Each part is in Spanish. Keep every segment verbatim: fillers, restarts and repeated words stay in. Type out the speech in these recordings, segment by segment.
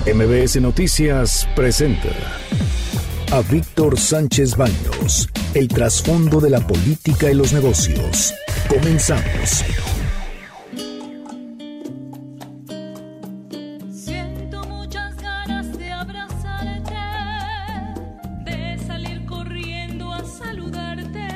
M B S Noticias presenta a Víctor Sánchez Baños, el trasfondo de la política y los negocios. Comenzamos. Siento muchas ganas de abrazarte, de salir corriendo a saludarte,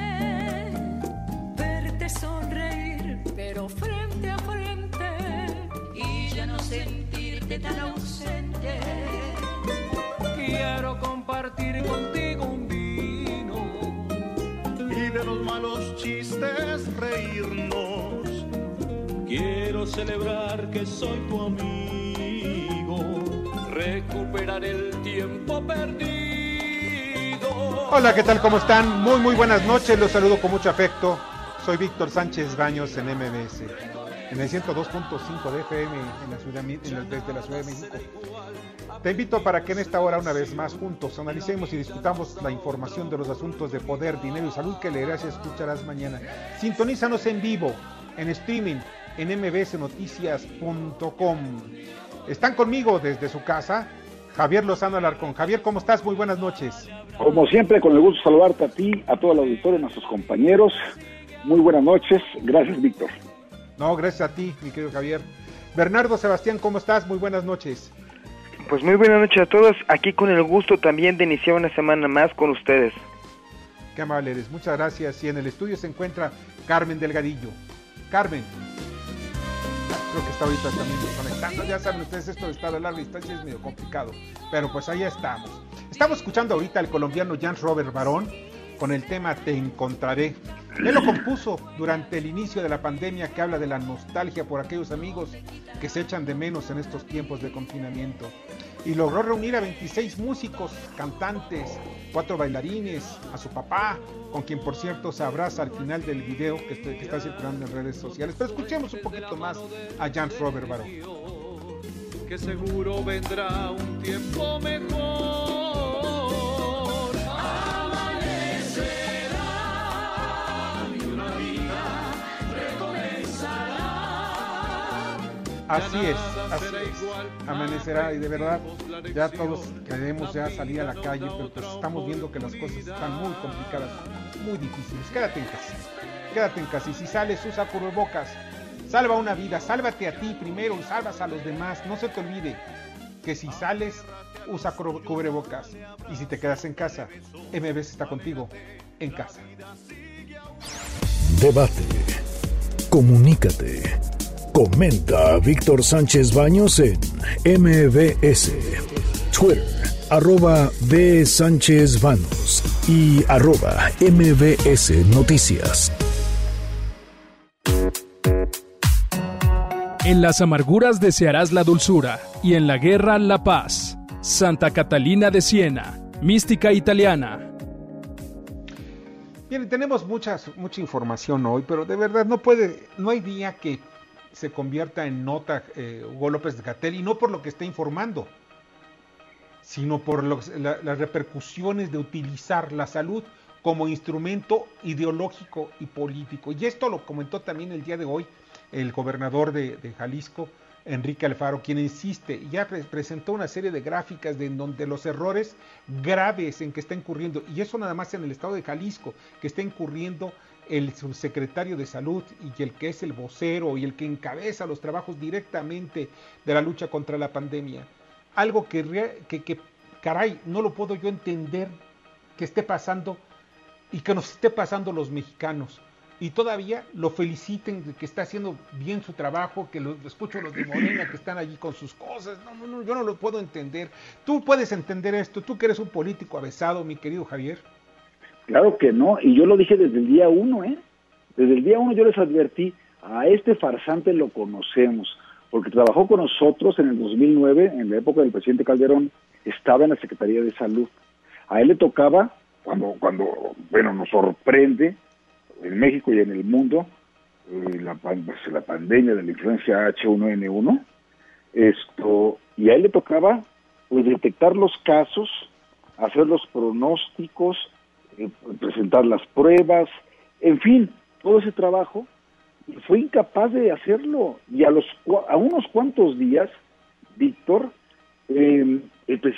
verte sonreír, pero frente a frente, y ya no sentirte tan ausente. Quiero compartir contigo un vino y de los malos chistes reírnos. Quiero celebrar que soy tu amigo, recuperar el tiempo perdido. Hola, ¿qué tal? ¿Cómo están? Muy, muy buenas noches. Los saludo con mucho afecto. Soy Víctor Sánchez Baños en M B S, en el ciento dos punto cinco de F M en la ciudad, en la, desde la Ciudad de México. Te invito para que en esta hora, una vez más, juntos analicemos y discutamos la información de los asuntos de poder, dinero y salud que leerás y escucharás mañana. Sintonízanos en vivo, en streaming, en m b s noticias punto com. Están conmigo desde su casa Javier Lozano Alarcón. Javier, ¿cómo estás? Muy buenas noches. Como siempre, con el gusto de saludarte a ti, a todo el auditorio, a nuestros compañeros. Muy buenas noches. Gracias, Víctor. No, gracias a ti, mi querido Javier. Bernardo Sebastián, ¿cómo estás? Muy buenas noches. Pues muy buenas noches a todos, aquí con el gusto también de iniciar una semana más con ustedes. Qué amable eres, muchas gracias. Y en el estudio se encuentra Carmen Delgadillo. Carmen, creo que está ahorita también desconectando. Ya saben ustedes, esto de estar a larga distancia es medio complicado, pero pues ahí estamos. Estamos escuchando ahorita al colombiano Jan Robert Barón con el tema Te Encontraré. Él lo compuso durante el inicio de la pandemia, que habla de la nostalgia por aquellos amigos que se echan de menos en estos tiempos de confinamiento. Y logró reunir a veintiséis músicos, cantantes, cuatro bailarines, a su papá, con quien por cierto se abraza al final del video que, este, que está circulando en redes sociales. Pero escuchemos un poquito más a Jan Robert Barón. Que seguro vendrá un tiempo mejor. Así es, así es, amanecerá y de verdad ya todos queremos ya salir a la calle, pero pues estamos viendo que las cosas están muy complicadas, muy difíciles. Quédate en casa, quédate en casa y si sales usa cubrebocas, salva una vida, sálvate a ti primero y salvas a los demás. No se te olvide que si sales usa cubrebocas y si te quedas en casa, M B S está contigo en casa. Debate, comunícate. Comenta a Víctor Sánchez Baños en M B S, Twitter, arroba B Sánchez Baños y arroba M B S Noticias. En las amarguras desearás la dulzura y en la guerra la paz. Santa Catalina de Siena, mística italiana. Bien, tenemos muchas, mucha información hoy, pero de verdad no puede, no hay día que se convierta en nota eh, Hugo López-Gatell, y no por lo que está informando, sino por los, la, las repercusiones de utilizar la salud como instrumento ideológico y político. Y esto lo comentó también el día de hoy el gobernador de, de Jalisco, Enrique Alfaro, quien insiste, y ya pre- presentó una serie de gráficas de en donde los errores graves en que está incurriendo, y eso nada más en el estado de Jalisco, que está incurriendo el subsecretario de Salud y el que es el vocero y el que encabeza los trabajos directamente de la lucha contra la pandemia. Algo que, que, que caray, no lo puedo yo entender que esté pasando y que nos esté pasando los mexicanos. Y todavía lo feliciten de que está haciendo bien su trabajo, que lo, lo escucho a los de Morena que están allí con sus cosas. No, no, no, yo no lo puedo entender. Tú puedes entender esto, tú que eres un político avesado, mi querido Javier. Claro que no, y yo lo dije desde el día uno, ¿eh? Desde el día uno yo les advertí, a este farsante lo conocemos, porque trabajó con nosotros en el dos mil nueve, en la época del presidente Calderón, estaba en la Secretaría de Salud. A él le tocaba, cuando, cuando bueno, nos sorprende, en México y en el mundo, eh, la, pues, la pandemia de la influencia H uno N uno, esto, y a él le tocaba, pues, detectar los casos, hacer los pronósticos, eh, presentar las pruebas, en fin, todo ese trabajo, y fue incapaz de hacerlo. Y a los a unos cuantos días, Víctor, eh,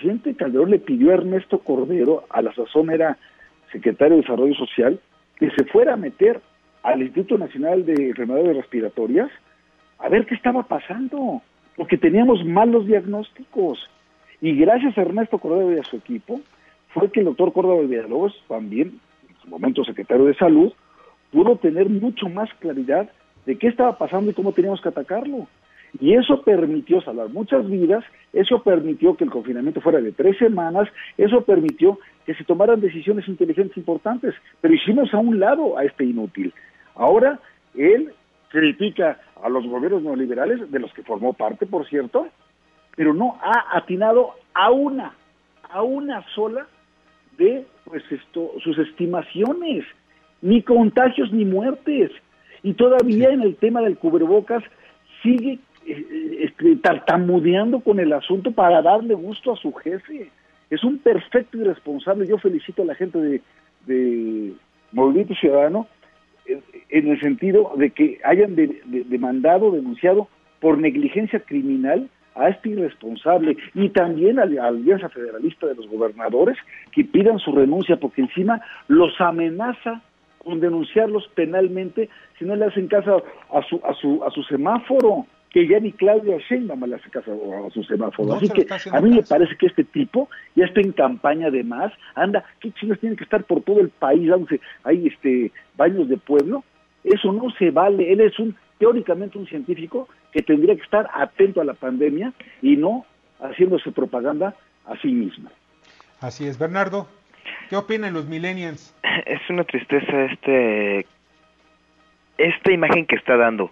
presidente Calderón le pidió a Ernesto Cordero, a la sazón era secretario de Desarrollo Social, que se fuera a meter al Instituto Nacional de Enfermedades Respiratorias a ver qué estaba pasando, porque teníamos malos diagnósticos. Y gracias a Ernesto Cordero y a su equipo, fue que el doctor Córdoba Villalobos, también, en su momento secretario de Salud, pudo tener mucho más claridad de qué estaba pasando y cómo teníamos que atacarlo. Y eso permitió salvar muchas vidas, eso permitió que el confinamiento fuera de tres semanas, eso permitió que se tomaran decisiones inteligentes importantes, pero hicimos a un lado a este inútil. Ahora, él critica a los gobiernos neoliberales, de los que formó parte, por cierto, pero no ha atinado a una, a una sola de pues esto, sus estimaciones, ni contagios ni muertes. Y todavía en el tema del cubrebocas sigue eh, este, tartamudeando con el asunto para darle gusto a su jefe. Es un perfecto irresponsable. Yo felicito a la gente de, de Movimiento Ciudadano en, en el sentido de que hayan de, de, demandado, denunciado por negligencia criminal a este irresponsable, y también a la Alianza Federalista de los Gobernadores, que pidan su renuncia, porque encima los amenaza con denunciarlos penalmente si no le hacen caso a su a su a su semáforo, que ya ni Claudia Sheinbaum le hace caso a su semáforo. No, así que a mí caso. me parece que este tipo ya está en campaña de más, anda, qué chingas tiene que estar por todo el país, dándose hay este baños de pueblo. Eso no se vale. Él es un teóricamente un científico que tendría que estar atento a la pandemia y no haciéndose propaganda a sí mismo. Así es. Bernardo, ¿qué opinan los millennials? Es una tristeza este esta imagen que está dando.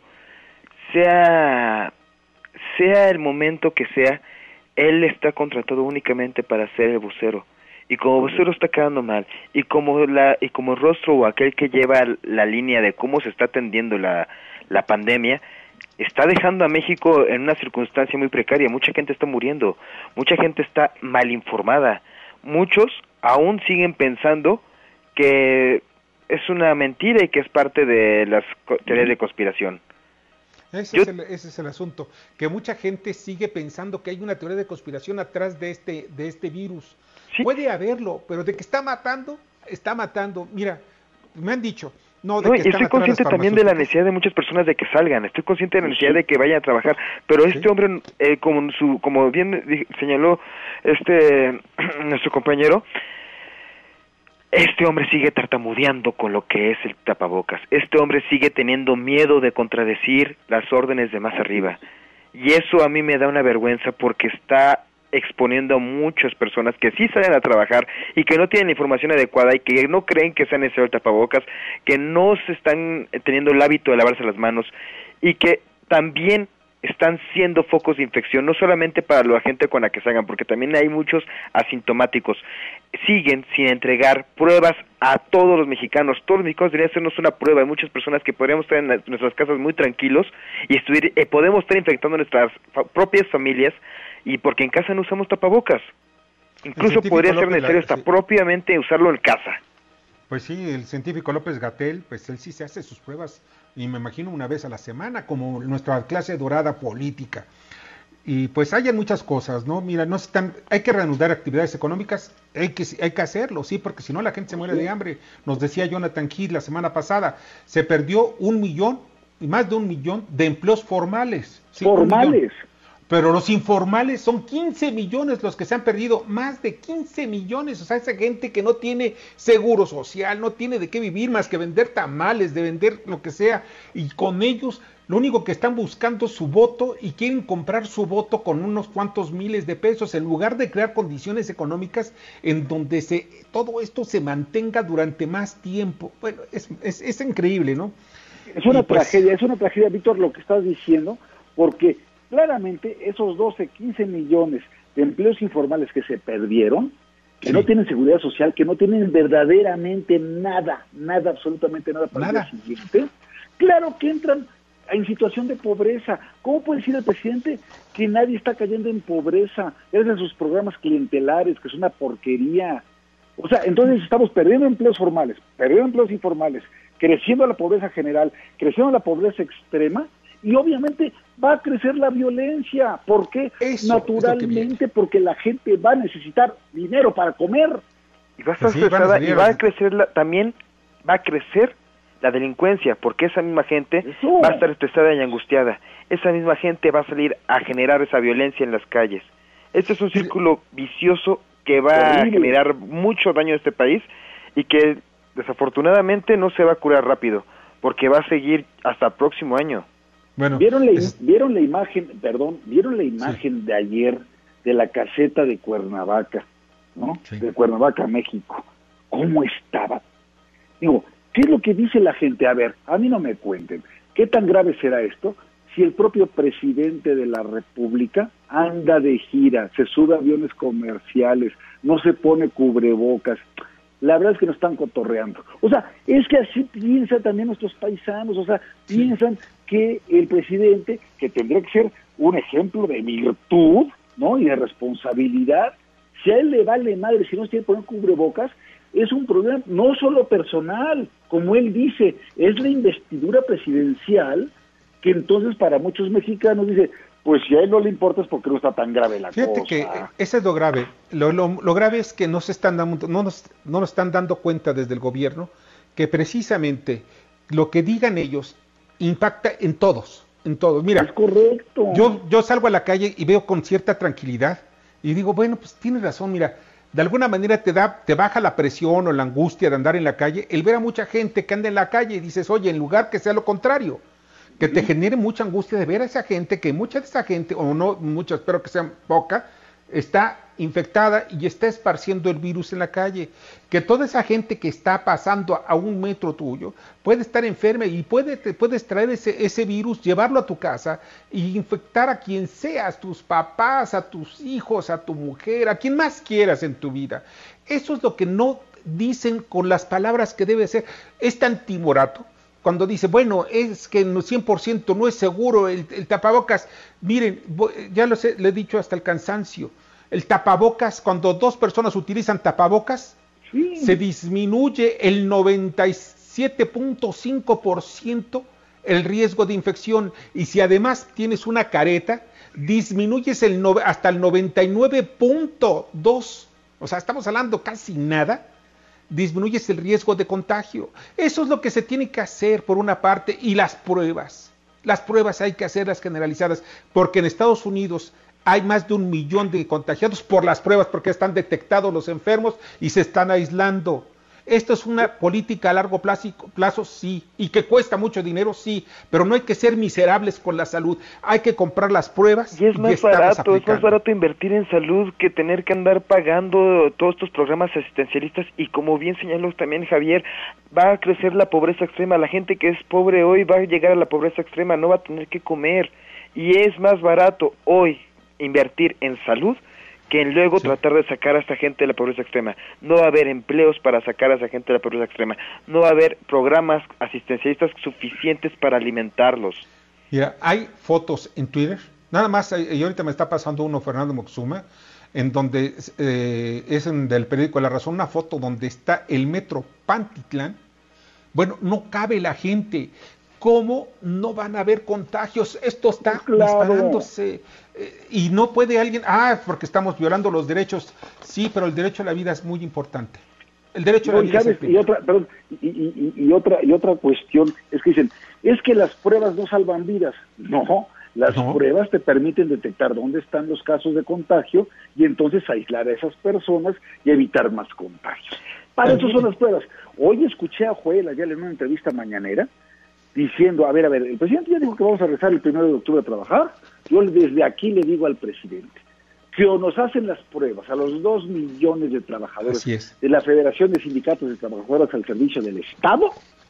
Sea sea el momento que sea, él está contratado únicamente para ser el vocero. Y como vocero está quedando mal, y como la y como rostro o aquel que lleva la línea de cómo se está atendiendo la la pandemia, está dejando a México en una circunstancia muy precaria. Mucha gente está muriendo, mucha gente está mal informada, muchos aún siguen pensando que es una mentira y que es parte de las teorías de conspiración. Ese, Yo... es el, ese es el asunto, que mucha gente sigue pensando que hay una teoría de conspiración atrás de este, de este virus. ¿Sí? Puede haberlo, pero de que está matando, está matando. Mira, me han dicho... No, de no, que y estoy consciente también de la necesidad de muchas personas de que salgan, estoy consciente de la necesidad de que vayan a trabajar, pero este ¿Sí? hombre, eh, como su, como bien señaló este nuestro compañero, este hombre sigue tartamudeando con lo que es el tapabocas, este hombre sigue teniendo miedo de contradecir las órdenes de más arriba, y eso a mí me da una vergüenza porque está exponiendo a muchas personas que sí salen a trabajar y que no tienen la información adecuada y que no creen que sea necesario el tapabocas, que no se están teniendo el hábito de lavarse las manos y que también están siendo focos de infección, no solamente para la gente con la que salgan, porque también hay muchos asintomáticos. Siguen sin entregar pruebas a todos los mexicanos. Todos los mexicanos deberían hacernos una prueba. Hay muchas personas que podríamos estar en nuestras casas muy tranquilos y estuviera, eh, podemos estar infectando nuestras fa- propias familias, y porque en casa no usamos tapabocas. Incluso podría ser necesario hasta sí. propiamente usarlo en casa. Pues sí, el científico López-Gatell, pues él sí se hace sus pruebas, y me imagino una vez a la semana, como nuestra clase dorada política. Y pues hay muchas cosas, ¿no? Mira, no están, hay que reanudar actividades económicas, hay que, hay que hacerlo, sí, porque si no la gente se muere de hambre. Nos decía Jonathan Kidd la semana pasada, se perdió un millón, y más de un millón de empleos formales. ¿sí? Formales. Pero los informales son quince millones los que se han perdido, más de quince millones, o sea, esa gente que no tiene seguro social, no tiene de qué vivir más que vender tamales, de vender lo que sea, y con ellos lo único que están buscando es su voto y quieren comprar su voto con unos cuantos miles de pesos, en lugar de crear condiciones económicas en donde se todo esto se mantenga durante más tiempo. Bueno, es, es, es increíble, ¿no? Es una y pues, tragedia, es una tragedia, Víctor, lo que estás diciendo, porque claramente esos doce, quince millones de empleos informales que se perdieron, que sí. no tienen seguridad social, que no tienen verdaderamente nada, nada, absolutamente nada para nada. el día siguiente, claro que entran en situación de pobreza. ¿Cómo puede decir el presidente que nadie está cayendo en pobreza? Gracias a sus programas clientelares, que es una porquería. O sea, entonces estamos perdiendo empleos formales, perdiendo empleos informales, creciendo la pobreza general, creciendo la pobreza extrema, y obviamente va a crecer la violencia. ¿Por qué? Eso, naturalmente, porque la gente va a necesitar dinero para comer. Y va a estar Pues sí, van a estresada, salir y a va a las- crecer la, también va a crecer la delincuencia, porque esa misma gente Eso. va a estar estresada y angustiada. Esa misma gente va a salir a generar esa violencia en las calles. Este es un círculo vicioso que va a Terrible. generar mucho daño a este país y que desafortunadamente no se va a curar rápido, porque va a seguir hasta el próximo año. Bueno, ¿Vieron la, es- vieron la imagen, perdón, vieron la imagen de ayer de la caseta de Cuernavaca, ¿no? Sí. De Cuernavaca, México. ¿Cómo estaba? Digo, ¿qué es lo que dice la gente? A ver, a mí no me cuenten. ¿Qué tan grave será esto? Si el propio presidente de la República anda de gira, se sube a aviones comerciales, no se pone cubrebocas. La verdad es que nos están cotorreando. O sea, es que así piensan también nuestros paisanos, o sea, piensan que el presidente, que tendría que ser un ejemplo de virtud, ¿no? Y de responsabilidad, si a él le vale madre, si no se tiene que poner cubrebocas, es un problema no solo personal, como él dice, es la investidura presidencial, que entonces para muchos mexicanos dice, pues si a él no le importa es porque no está tan grave la Fíjate cosa. que ese es lo grave. Lo, lo, lo grave es que no se están dando, no nos, no nos están dando cuenta desde el gobierno que precisamente lo que digan ellos impacta en todos, en todos. Mira, Es correcto. yo, yo salgo a la calle y veo con cierta tranquilidad y digo, bueno, pues tienes razón, mira, de alguna manera te da, te baja la presión o la angustia de andar en la calle, el ver a mucha gente que anda en la calle y dices, oye, en lugar que sea lo contrario, que te genere mucha angustia de ver a esa gente, que mucha de esa gente, o no mucha, espero que sea poca, está infectada y está esparciendo el virus en la calle, que toda esa gente que está pasando a, a un metro tuyo puede estar enferma y puede, te puedes traer ese, ese virus, llevarlo a tu casa y infectar a quien seas, tus papás, a tus hijos, a tu mujer, a quien más quieras en tu vida. Eso es lo que no dicen con las palabras que debe ser. Es tan timorato cuando dice, bueno, es que en cien por ciento no es seguro el, el tapabocas. Miren, ya lo sé, le he dicho hasta el cansancio, el tapabocas, cuando dos personas utilizan tapabocas, Sí. se disminuye el noventa y siete punto cinco por ciento el riesgo de infección, y si además tienes una careta, disminuyes el no, hasta el noventa y nueve punto dos, o sea, estamos hablando casi nada, disminuyes el riesgo de contagio. Eso es lo que se tiene que hacer por una parte, y las pruebas. Las pruebas hay que hacerlas generalizadas, porque en Estados Unidos hay más de un millón de contagiados por las pruebas, porque están detectados los enfermos y se están aislando. Esto es una política a largo plazo, plazo, sí, y que cuesta mucho dinero, sí, pero no hay que ser miserables con la salud. Hay que comprar las pruebas Y es más estarlas barato, es más aplicando. barato invertir en salud que tener que andar pagando todos estos programas asistencialistas. Y como bien señaló también Javier, va a crecer la pobreza extrema. La gente que es pobre hoy va a llegar a la pobreza extrema, no va a tener que comer. Y es más barato hoy invertir en salud que en luego Sí. tratar de sacar a esta gente de la pobreza extrema. No va a haber empleos para sacar a esa gente de la pobreza extrema. No va a haber programas asistencialistas suficientes para alimentarlos. Mira, hay fotos en Twitter, nada más, eh, y ahorita me está pasando uno, Fernando Moxuma, en donde eh, es en del periódico La Razón, una foto donde está el metro Pantitlán. Bueno, no cabe la gente. ¿Cómo no van a haber contagios? Esto está Claro. disparándose. Eh, y no puede alguien, ah, porque estamos violando los derechos. Sí, pero el derecho a la vida es muy importante. El derecho a No, la y, vida es el sabes, y primero. otra, perdón, y, y- y- y otra y otra cuestión es que dicen, es que las pruebas no salvan vidas. No, las No. pruebas te permiten detectar dónde están los casos de contagio y entonces aislar a esas personas y evitar más contagios. Para eso son las pruebas. Hoy escuché a Joel Ayala en una entrevista mañanera diciendo, a ver, a ver, el presidente ya dijo que vamos a regresar el primero de octubre a trabajar. Yo desde aquí le digo al presidente que o nos hacen las pruebas a los dos millones de trabajadores Así es. de la Federación de Sindicatos de Trabajadoras al servicio del Estado,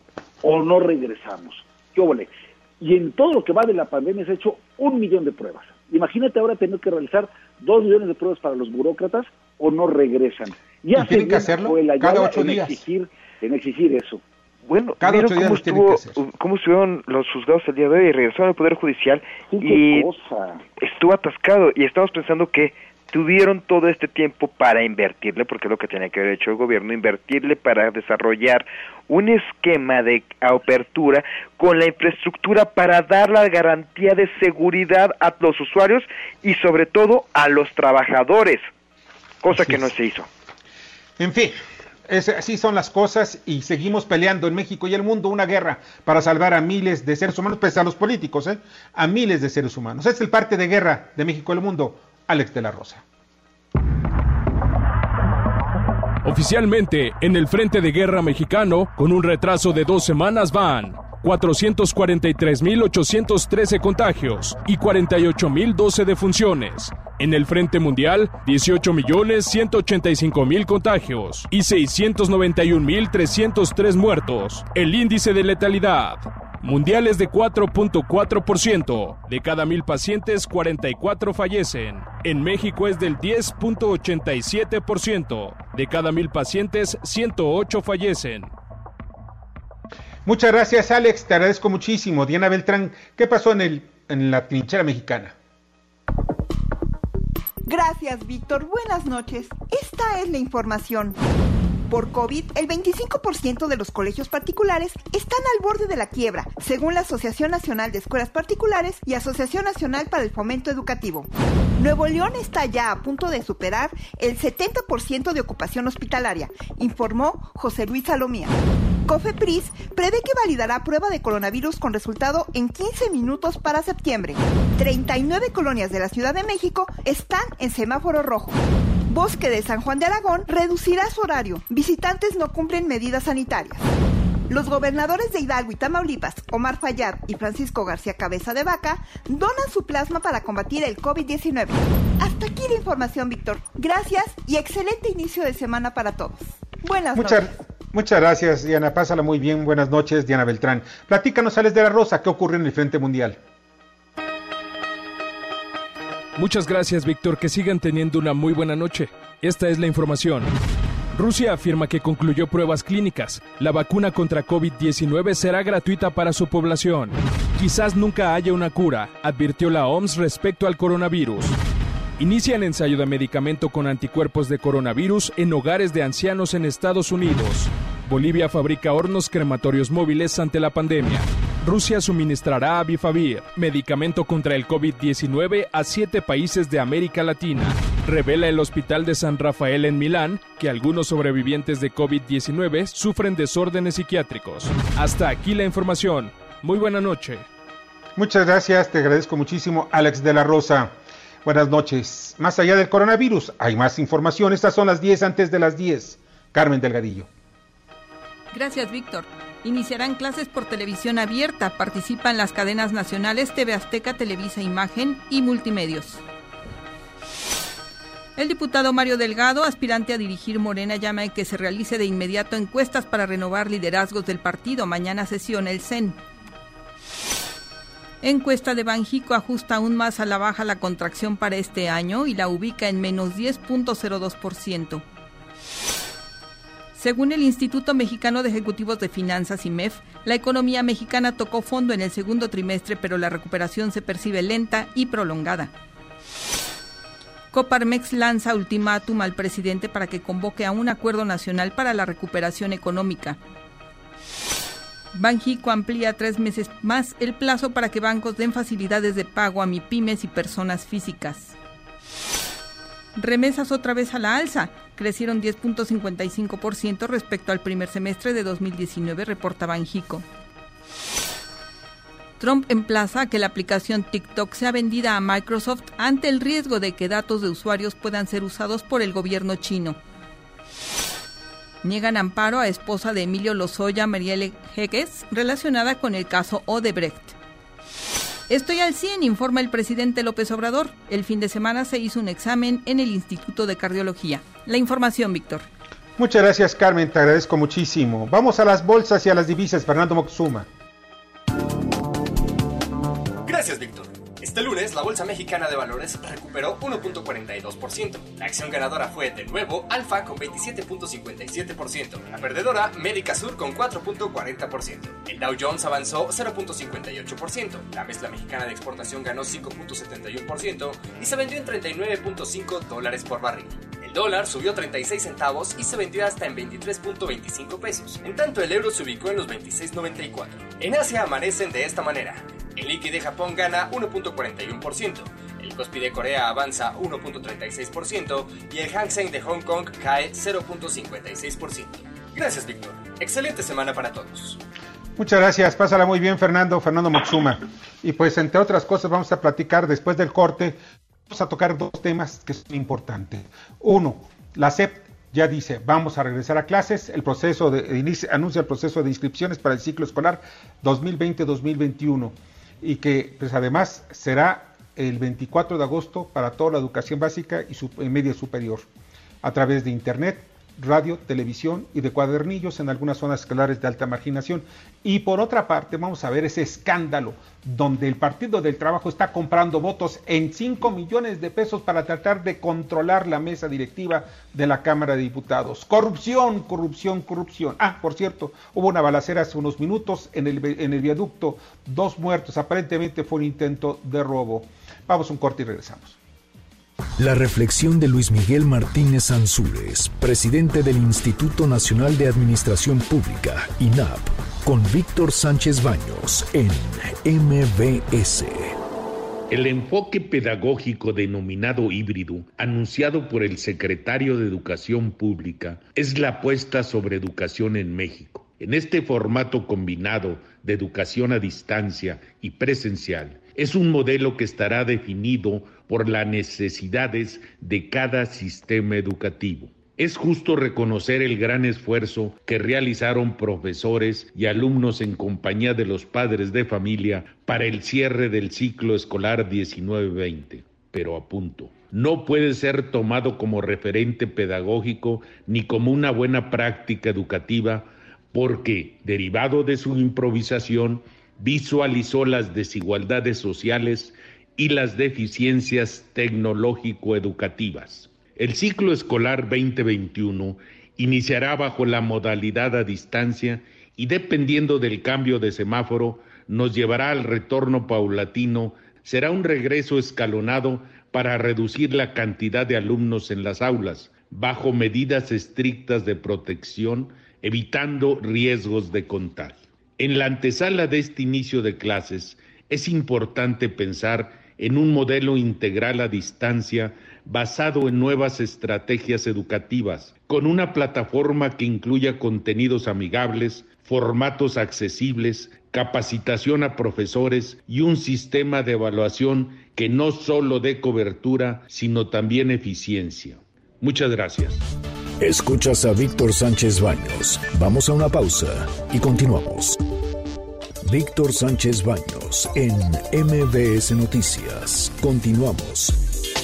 o no regresamos. ¿Qué óvole? Y en todo lo que va de la pandemia se ha hecho un millón de pruebas. Imagínate ahora tener que realizar dos millones de pruebas para los burócratas o no regresan. Ya ¿Y tienen que hacerlo cada ocho en días? Exigir, en exigir eso. Bueno, Cada ¿vieron ocho días cómo, los tienen que estuvo, hacer. cómo estuvieron los juzgados el día de hoy y regresaron al Poder Judicial? Sí, y qué cosa. estuvo atascado y estamos pensando que tuvieron todo este tiempo para invertirle, porque es lo que tenía que haber hecho el gobierno, invertirle para desarrollar un esquema de apertura con la infraestructura para dar la garantía de seguridad a los usuarios y sobre todo a los trabajadores, cosa que no se hizo. En fin, es, así son las cosas y seguimos peleando en México y el mundo una guerra para salvar a miles de seres humanos, pese a los políticos, ¿eh? a miles de seres humanos. Este es el parte de guerra de México y el mundo, Alex de la Rosa. Oficialmente, en el frente de guerra mexicano, con un retraso de dos semanas van cuatrocientos cuarenta y tres mil ochocientos trece contagios y cuarenta y ocho mil doce defunciones. En el frente mundial, dieciocho millones ciento ochenta y cinco mil contagios y seiscientos noventa y un mil trescientos tres muertos. El índice de letalidad mundial es de cuatro punto cuatro por ciento. De cada mil pacientes, cuarenta y cuatro fallecen. En México es del diez punto ochenta y siete por ciento. De cada mil pacientes, ciento ocho fallecen. Muchas gracias, Alex, te agradezco muchísimo. Diana Beltrán, ¿qué pasó en, el, en la trinchera mexicana? Gracias, Víctor. Buenas noches. Esta es la información. Por COVID, el veinticinco por ciento de los colegios particulares están al borde de la quiebra, según la Asociación Nacional de Escuelas Particulares y Asociación Nacional para el Fomento Educativo. Nuevo León está ya a punto de superar el setenta por ciento de ocupación hospitalaria, informó José Luis Salomía. COFEPRIS prevé que validará prueba de coronavirus con resultado en quince minutos para septiembre. treinta y nueve colonias de la Ciudad de México están en semáforo rojo. Bosque de San Juan de Aragón reducirá su horario. Visitantes no cumplen medidas sanitarias. Los gobernadores de Hidalgo y Tamaulipas, Omar Fayad y Francisco García Cabeza de Vaca, donan su plasma para combatir el COVID diecinueve. Hasta aquí la información, Víctor. Gracias y excelente inicio de semana para todos. Buenas Muchas, noches. Muchas gracias, Diana. Pásala muy bien. Buenas noches, Diana Beltrán. Platícanos, Alex de la Rosa, ¿qué ocurre en el frente mundial? Muchas gracias, Víctor. Que sigan teniendo una muy buena noche. Esta es la información. Rusia afirma que concluyó pruebas clínicas. La vacuna contra COVID diecinueve será gratuita para su población. Quizás nunca haya una cura, advirtió la O M S respecto al coronavirus. Inician ensayo de medicamento con anticuerpos de coronavirus en hogares de ancianos en Estados Unidos. Bolivia fabrica hornos crematorios móviles ante la pandemia. Rusia suministrará Avifavir, medicamento contra el COVID diecinueve, a siete países de América Latina. Revela el Hospital de San Rafael en Milán que algunos sobrevivientes de COVID diecinueve sufren desórdenes psiquiátricos. Hasta aquí la información. Muy buena noche. Muchas gracias, te agradezco muchísimo, Alex de la Rosa. Buenas noches. Más allá del coronavirus, hay más información. Estas son las diez antes de las diez. Carmen Delgadillo. Gracias, Víctor. Iniciarán clases por televisión abierta. Participan las cadenas nacionales T V Azteca, Televisa Imagen y Multimedios. El diputado Mario Delgado, aspirante a dirigir Morena, llama a que se realice de inmediato encuestas para renovar liderazgos del partido. Mañana sesiona el C E N. Encuesta de Banjico ajusta aún más a la baja la contracción para este año y la ubica en menos diez punto cero dos por ciento. Según el Instituto Mexicano de Ejecutivos de Finanzas, I M E F, la economía mexicana tocó fondo en el segundo trimestre, pero la recuperación se percibe lenta y prolongada. Coparmex lanza ultimátum al presidente para que convoque a un acuerdo nacional para la recuperación económica. Banjico amplía tres meses más el plazo para que bancos den facilidades de pago a MIPYMES y personas físicas. Remesas otra vez a la alza, crecieron diez punto cincuenta y cinco por ciento respecto al primer semestre de dos mil diecinueve, reporta Banjico. Trump emplaza a que la aplicación TikTok sea vendida a Microsoft ante el riesgo de que datos de usuarios puedan ser usados por el gobierno chino. Niegan amparo a esposa de Emilio Lozoya, Marielle Heges, relacionada con el caso Odebrecht. Estoy al cien, informa el presidente López Obrador. El fin de semana se hizo un examen en el Instituto de Cardiología. La información, Víctor. Muchas gracias, Carmen, te agradezco muchísimo. Vamos a las bolsas y a las divisas. Fernando Moctezuma. Gracias, Víctor. Este lunes, la Bolsa Mexicana de Valores recuperó uno punto cuarenta y dos por ciento. La acción ganadora fue, de nuevo, Alfa con veintisiete punto cincuenta y siete por ciento. La perdedora, Médica Sur con cuatro punto cuarenta por ciento. El Dow Jones avanzó cero punto cincuenta y ocho por ciento. La mezcla mexicana de exportación ganó cinco punto setenta y uno por ciento y se vendió en treinta y nueve punto cinco dólares por barril. El dólar subió treinta y seis centavos y se vendió hasta en veintitrés punto veinticinco pesos. En tanto, el euro se ubicó en los veintiséis punto noventa y cuatro. En Asia amanecen de esta manera. El Nikkei de Japón gana uno punto cuarenta y uno por ciento. El Kospi de Corea avanza uno punto treinta y seis por ciento y el Hang Seng de Hong Kong cae cero punto cincuenta y seis por ciento. Gracias, Víctor. Excelente semana para todos. Muchas gracias. Pásala muy bien, Fernando. Fernando Moxuma. Y pues, entre otras cosas, vamos a platicar después del corte. Vamos a tocar dos temas que son importantes. Uno, la S E P ya dice, vamos a regresar a clases. El proceso de inicia, anuncia el proceso de inscripciones para el ciclo escolar dos mil veinte dos mil veintiuno. Y que pues además será el veinticuatro de agosto para toda la educación básica y, su, y media superior, a través de internet, radio, televisión y de cuadernillos en algunas zonas escolares de alta marginación. Y por otra parte vamos a ver ese escándalo donde el Partido del Trabajo está comprando votos en cinco millones de pesos para tratar de controlar la mesa directiva de la Cámara de Diputados. Corrupción, corrupción, corrupción. Ah, por cierto, hubo una balacera hace unos minutos en el, en el viaducto, dos muertos, aparentemente fue un intento de robo. Vamos a un corte y regresamos. La reflexión de Luis Miguel Martínez Ansúrez, presidente del Instituto Nacional de Administración Pública, I N A P, con Víctor Sánchez Baños en M V S. El enfoque pedagógico denominado híbrido, anunciado por el secretario de Educación Pública, es la apuesta sobre educación en México. En este formato combinado de educación a distancia y presencial, es un modelo que estará definido por las necesidades de cada sistema educativo. Es justo reconocer el gran esfuerzo que realizaron profesores y alumnos en compañía de los padres de familia para el cierre del ciclo escolar diecinueve veinte. Pero apunto, no puede ser tomado como referente pedagógico ni como una buena práctica educativa porque, derivado de su improvisación, visualizó las desigualdades sociales y las deficiencias tecnológico-educativas. El ciclo escolar veinte veintiuno iniciará bajo la modalidad a distancia y, dependiendo del cambio de semáforo, nos llevará al retorno paulatino. Será un regreso escalonado para reducir la cantidad de alumnos en las aulas, bajo medidas estrictas de protección, evitando riesgos de contagio. En la antesala de este inicio de clases, es importante pensar en un modelo integral a distancia basado en nuevas estrategias educativas, con una plataforma que incluya contenidos amigables, formatos accesibles, capacitación a profesores y un sistema de evaluación que no solo dé cobertura, sino también eficiencia. Muchas gracias. Escuchas a Víctor Sánchez Baños. Vamos a una pausa y continuamos. Víctor Sánchez Baños en M V S Noticias. Continuamos.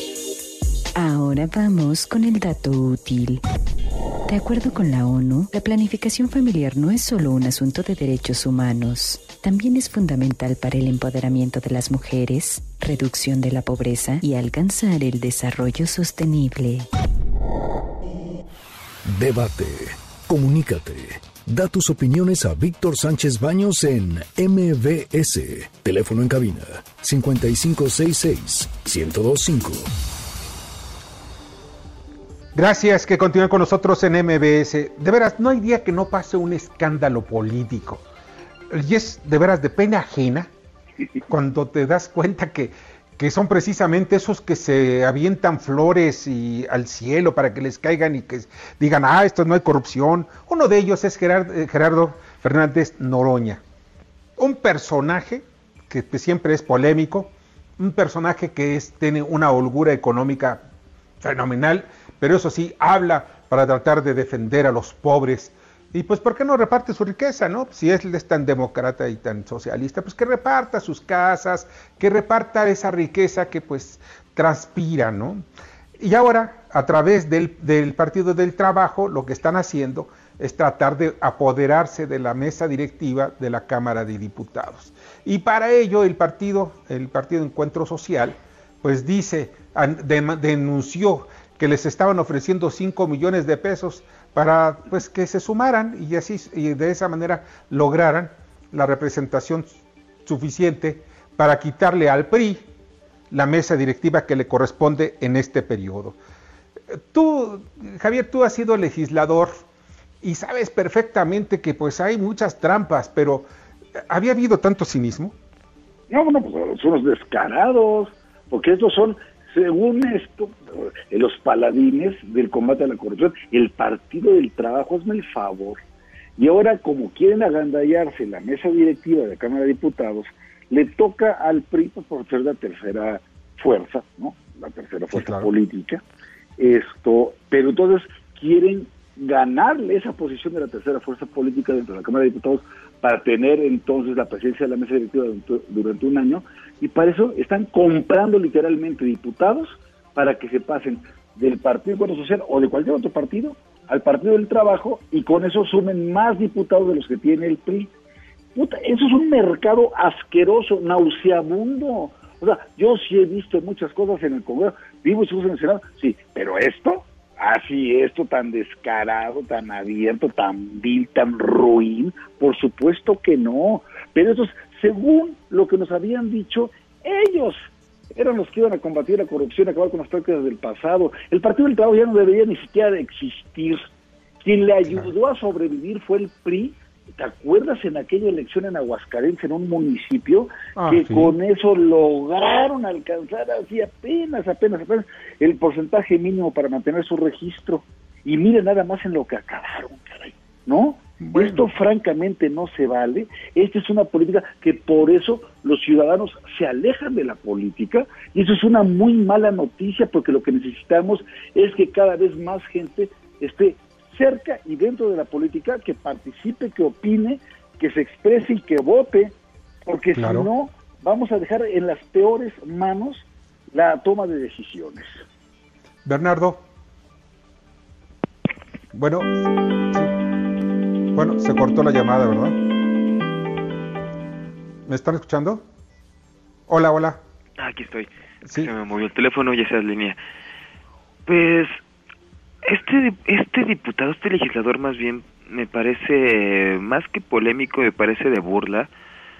Ahora vamos con el dato útil. De acuerdo con la ONU, la planificación familiar no es solo un asunto de derechos humanos. También es fundamental para el empoderamiento de las mujeres, reducción de la pobreza y alcanzar el desarrollo sostenible. Debate. Comunícate. Da tus opiniones a Víctor Sánchez Baños en M V S. Teléfono en cabina cincuenta y cinco sesenta y seis, ciento veinticinco. Gracias, que continúen con nosotros en M V S. De veras, no hay día que no pase un escándalo político. Y es de veras de pena ajena cuando te das cuenta que, que son precisamente esos que se avientan flores y al cielo para que les caigan y que digan, ah, esto no hay corrupción. Uno de ellos es Gerard, Gerardo Fernández Noroña, un personaje que siempre es polémico, un personaje que es, tiene una holgura económica fenomenal, pero eso sí, habla para tratar de defender a los pobres. Y pues, ¿por qué no reparte su riqueza, no? Si él es tan demócrata y tan socialista, pues que reparta sus casas, que reparta esa riqueza que pues transpira, ¿no? Y ahora, a través del, del Partido del Trabajo, lo que están haciendo es tratar de apoderarse de la mesa directiva de la Cámara de Diputados. Y para ello el partido, el Partido Encuentro Social, pues dice, denunció que les estaban ofreciendo cinco millones de pesos para pues que se sumaran y así y de esa manera lograran la representación suficiente para quitarle al P R I la mesa directiva que le corresponde en este periodo. Tú, Javier, tú has sido legislador y sabes perfectamente que pues hay muchas trampas, pero ¿había habido tanto cinismo? No, no, pues son los descarados, porque estos son, según esto, los paladines del combate a la corrupción. El Partido del Trabajo, hazme el favor. Y ahora, como quieren agandallarse la mesa directiva de la Cámara de Diputados, le toca al P R I por ser la tercera fuerza, ¿no? La tercera fuerza sí, claro. política. Esto, pero entonces quieren ganarle esa posición de la tercera fuerza política dentro de la Cámara de Diputados para tener entonces la presidencia de la mesa directiva durante, durante un año, y para eso están comprando literalmente diputados para que se pasen del Partido Encuentro Social o de cualquier otro partido al Partido del Trabajo, y con eso sumen más diputados de los que tiene el P R I. Puta, eso es un mercado asqueroso, nauseabundo. O sea, yo sí he visto muchas cosas en el Congreso, vivo y en el Senado, sí, pero esto, así esto tan descarado, tan abierto, tan vil, tan ruin, por supuesto que no. Pero eso es, según lo que nos habían dicho, ellos eran los que iban a combatir la corrupción, acabar con las prácticas del pasado. El Partido del Trabajo ya no debería ni siquiera de existir. Quien le ayudó a sobrevivir fue el P R I. ¿Te acuerdas en aquella elección en Aguascalientes, en un municipio, ah, que sí. con eso lograron alcanzar así apenas, apenas, apenas el porcentaje mínimo para mantener su registro? Y miren nada más en lo que acabaron, caray, ¿no? Bueno. Esto francamente no se vale. Esta es una política que por eso los ciudadanos se alejan de la política, y eso es una muy mala noticia, porque lo que necesitamos es que cada vez más gente esté cerca y dentro de la política, que participe, que opine, que se exprese y que vote, porque claro. si no, vamos a dejar en las peores manos la toma de decisiones. Bernardo. Bueno, bueno, se cortó la llamada, ¿verdad? ¿Me están escuchando? Hola, hola. Aquí estoy. ¿Sí? Se me movió el teléfono y esa es línea. Pues Este este diputado, este legislador más bien, me parece más que polémico, me parece de burla,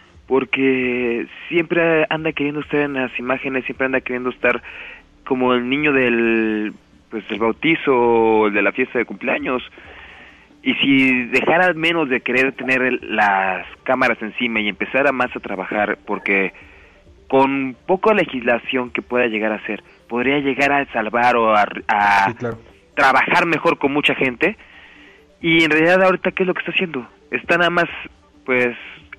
porque siempre anda queriendo estar en las imágenes, siempre anda queriendo estar como el niño del pues el bautizo, el de la fiesta de cumpleaños, y si dejara menos de querer tener las cámaras encima y empezara más a trabajar, porque con poca legislación que pueda llegar a hacer, podría llegar a salvar o a... a sí, claro. trabajar mejor con mucha gente, y en realidad ahorita ¿qué es lo que está haciendo? Está nada más pues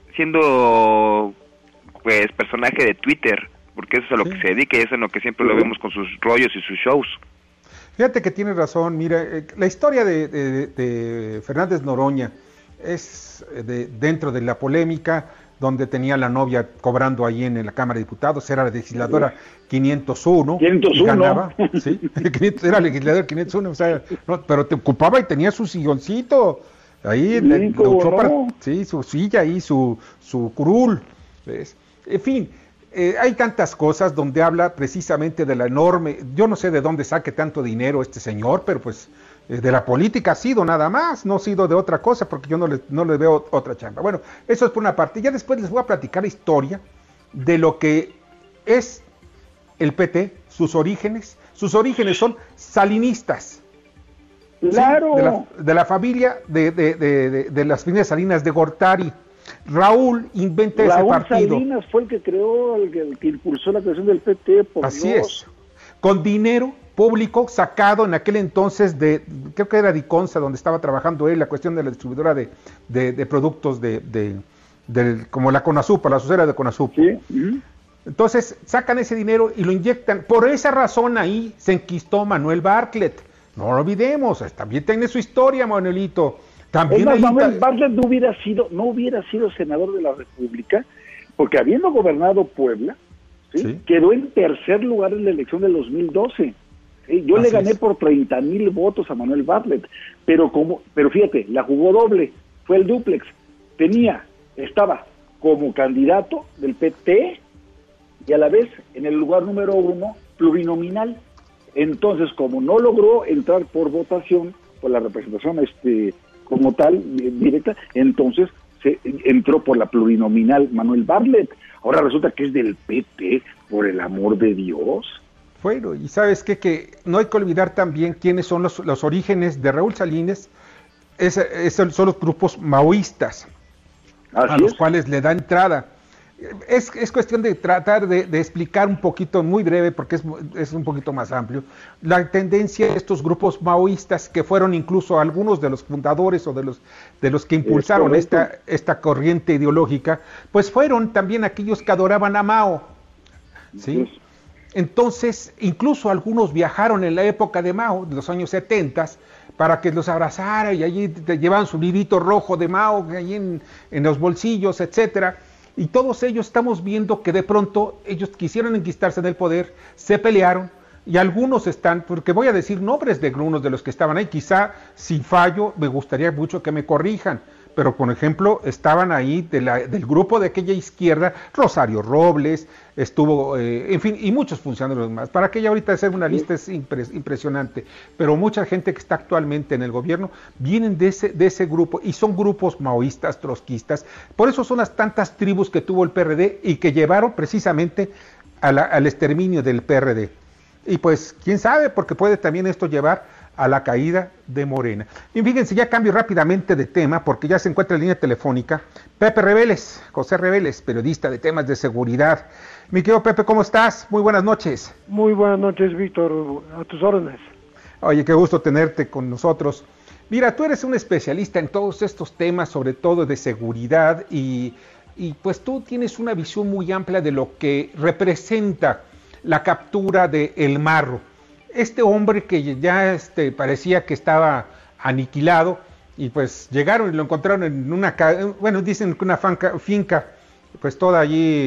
siendo pues personaje de Twitter, porque eso es a lo sí. que se dedica, y eso es lo que siempre uh-huh. lo vemos con sus rollos y sus shows. Fíjate que tienes razón. Mira, eh, la historia de, de, de Fernández Noroña es de, dentro de la polémica, donde tenía la novia cobrando ahí en la Cámara de Diputados, era la legisladora quinientos uno, quinientos uno. Y ganaba, ¿sí? Era legislador quinientos uno, o sea, no, pero te ocupaba y tenía su silloncito, ahí, sí, le, lo usó no. para, sí, su silla y su, su curul, ¿ves? En fin, eh, hay tantas cosas donde habla precisamente de la enorme, yo no sé de dónde saque tanto dinero este señor, pero pues de la política ha sido nada más, no ha sido de otra cosa, porque yo no le, no le veo otra chamba. Bueno, eso es por una parte. Ya después les voy a platicar la historia de lo que es el P T, sus orígenes. Sus orígenes son salinistas. ¡Claro! ¿Sí? De, la, de la familia de, de, de, de, de las familias Salinas de Gortari. Raúl inventa Raúl ese partido. Raúl Salinas fue el que creó, el que, el que impulsó la creación del P T. Por Así Dios. es. Con dinero público sacado en aquel entonces de, creo que era Diconsa, donde estaba trabajando él, la cuestión de la distribuidora de, de, de productos de, de, de, como la Conasupo, la asociación de Conasupo. Sí. Uh-huh. Entonces sacan ese dinero y lo inyectan. Por esa razón ahí se enquistó Manuel Bartlett. No lo olvidemos, también tiene su historia, Manuelito. También es más, ahí Manuel está... Bartlett no hubiera sido, no hubiera sido senador de la República, porque habiendo gobernado Puebla, ¿sí? Sí. quedó en tercer lugar en la elección del dos mil doce. ¿sí? Yo Así le gané es. por treinta mil votos a Manuel Bartlett, pero como, pero fíjate, la jugó doble, fue el dúplex. Tenía, estaba como candidato del P T y a la vez en el lugar número uno plurinominal. Entonces, como no logró entrar por votación, por la representación este como tal, eh, directa, entonces se entró por la plurinominal Manuel Bartlett. Ahora resulta que es del P T, por el amor de Dios. Bueno, y sabes qué, que no hay que olvidar también quiénes son los, los orígenes de Raúl Salinas, es, es, son los grupos maoístas, Así a los es. cuales le da entrada. Es, es cuestión de tratar de, de explicar un poquito, muy breve, porque es, es un poquito más amplio, la tendencia de estos grupos maoístas, que fueron incluso algunos de los fundadores o de los, de los que impulsaron esta, esta corriente ideológica, pues fueron también aquellos que adoraban a Mao, ¿sí? Entonces, incluso algunos viajaron en la época de Mao, de los años setenta, para que los abrazara, y allí te llevaban su librito rojo de Mao, allí en, en los bolsillos, etcétera. Y todos ellos estamos viendo que de pronto ellos quisieron enquistarse en el poder, se pelearon, y algunos están, porque voy a decir nombres de algunos de los que estaban ahí, quizá si fallo me gustaría mucho que me corrijan, pero por ejemplo estaban ahí de la, del grupo de aquella izquierda, Rosario Robles, estuvo, eh, en fin, y muchos funcionarios más. Para que ya ahorita hacer una lista es impres, impresionante, pero mucha gente que está actualmente en el gobierno vienen de ese, de ese grupo, y son grupos maoístas, trotskistas. Por eso son las tantas tribus que tuvo el P R D y que llevaron precisamente a la, al exterminio del P R D. Y pues, quién sabe, porque puede también esto llevar a la caída de Morena. Y fíjense, ya cambio rápidamente de tema, porque ya se encuentra en línea telefónica Pepe Reveles, José Reveles, periodista de temas de seguridad. Mi querido Pepe, ¿cómo estás? Muy buenas noches. Muy buenas noches, Víctor, a tus órdenes. Oye, qué gusto tenerte con nosotros. Mira, tú eres un especialista en todos estos temas, sobre todo de seguridad, y, y pues tú tienes una visión muy amplia de lo que representa la captura de El Marro. Este hombre que ya este, parecía que estaba aniquilado, y pues llegaron y lo encontraron en una, bueno, dicen que una finca, finca, pues toda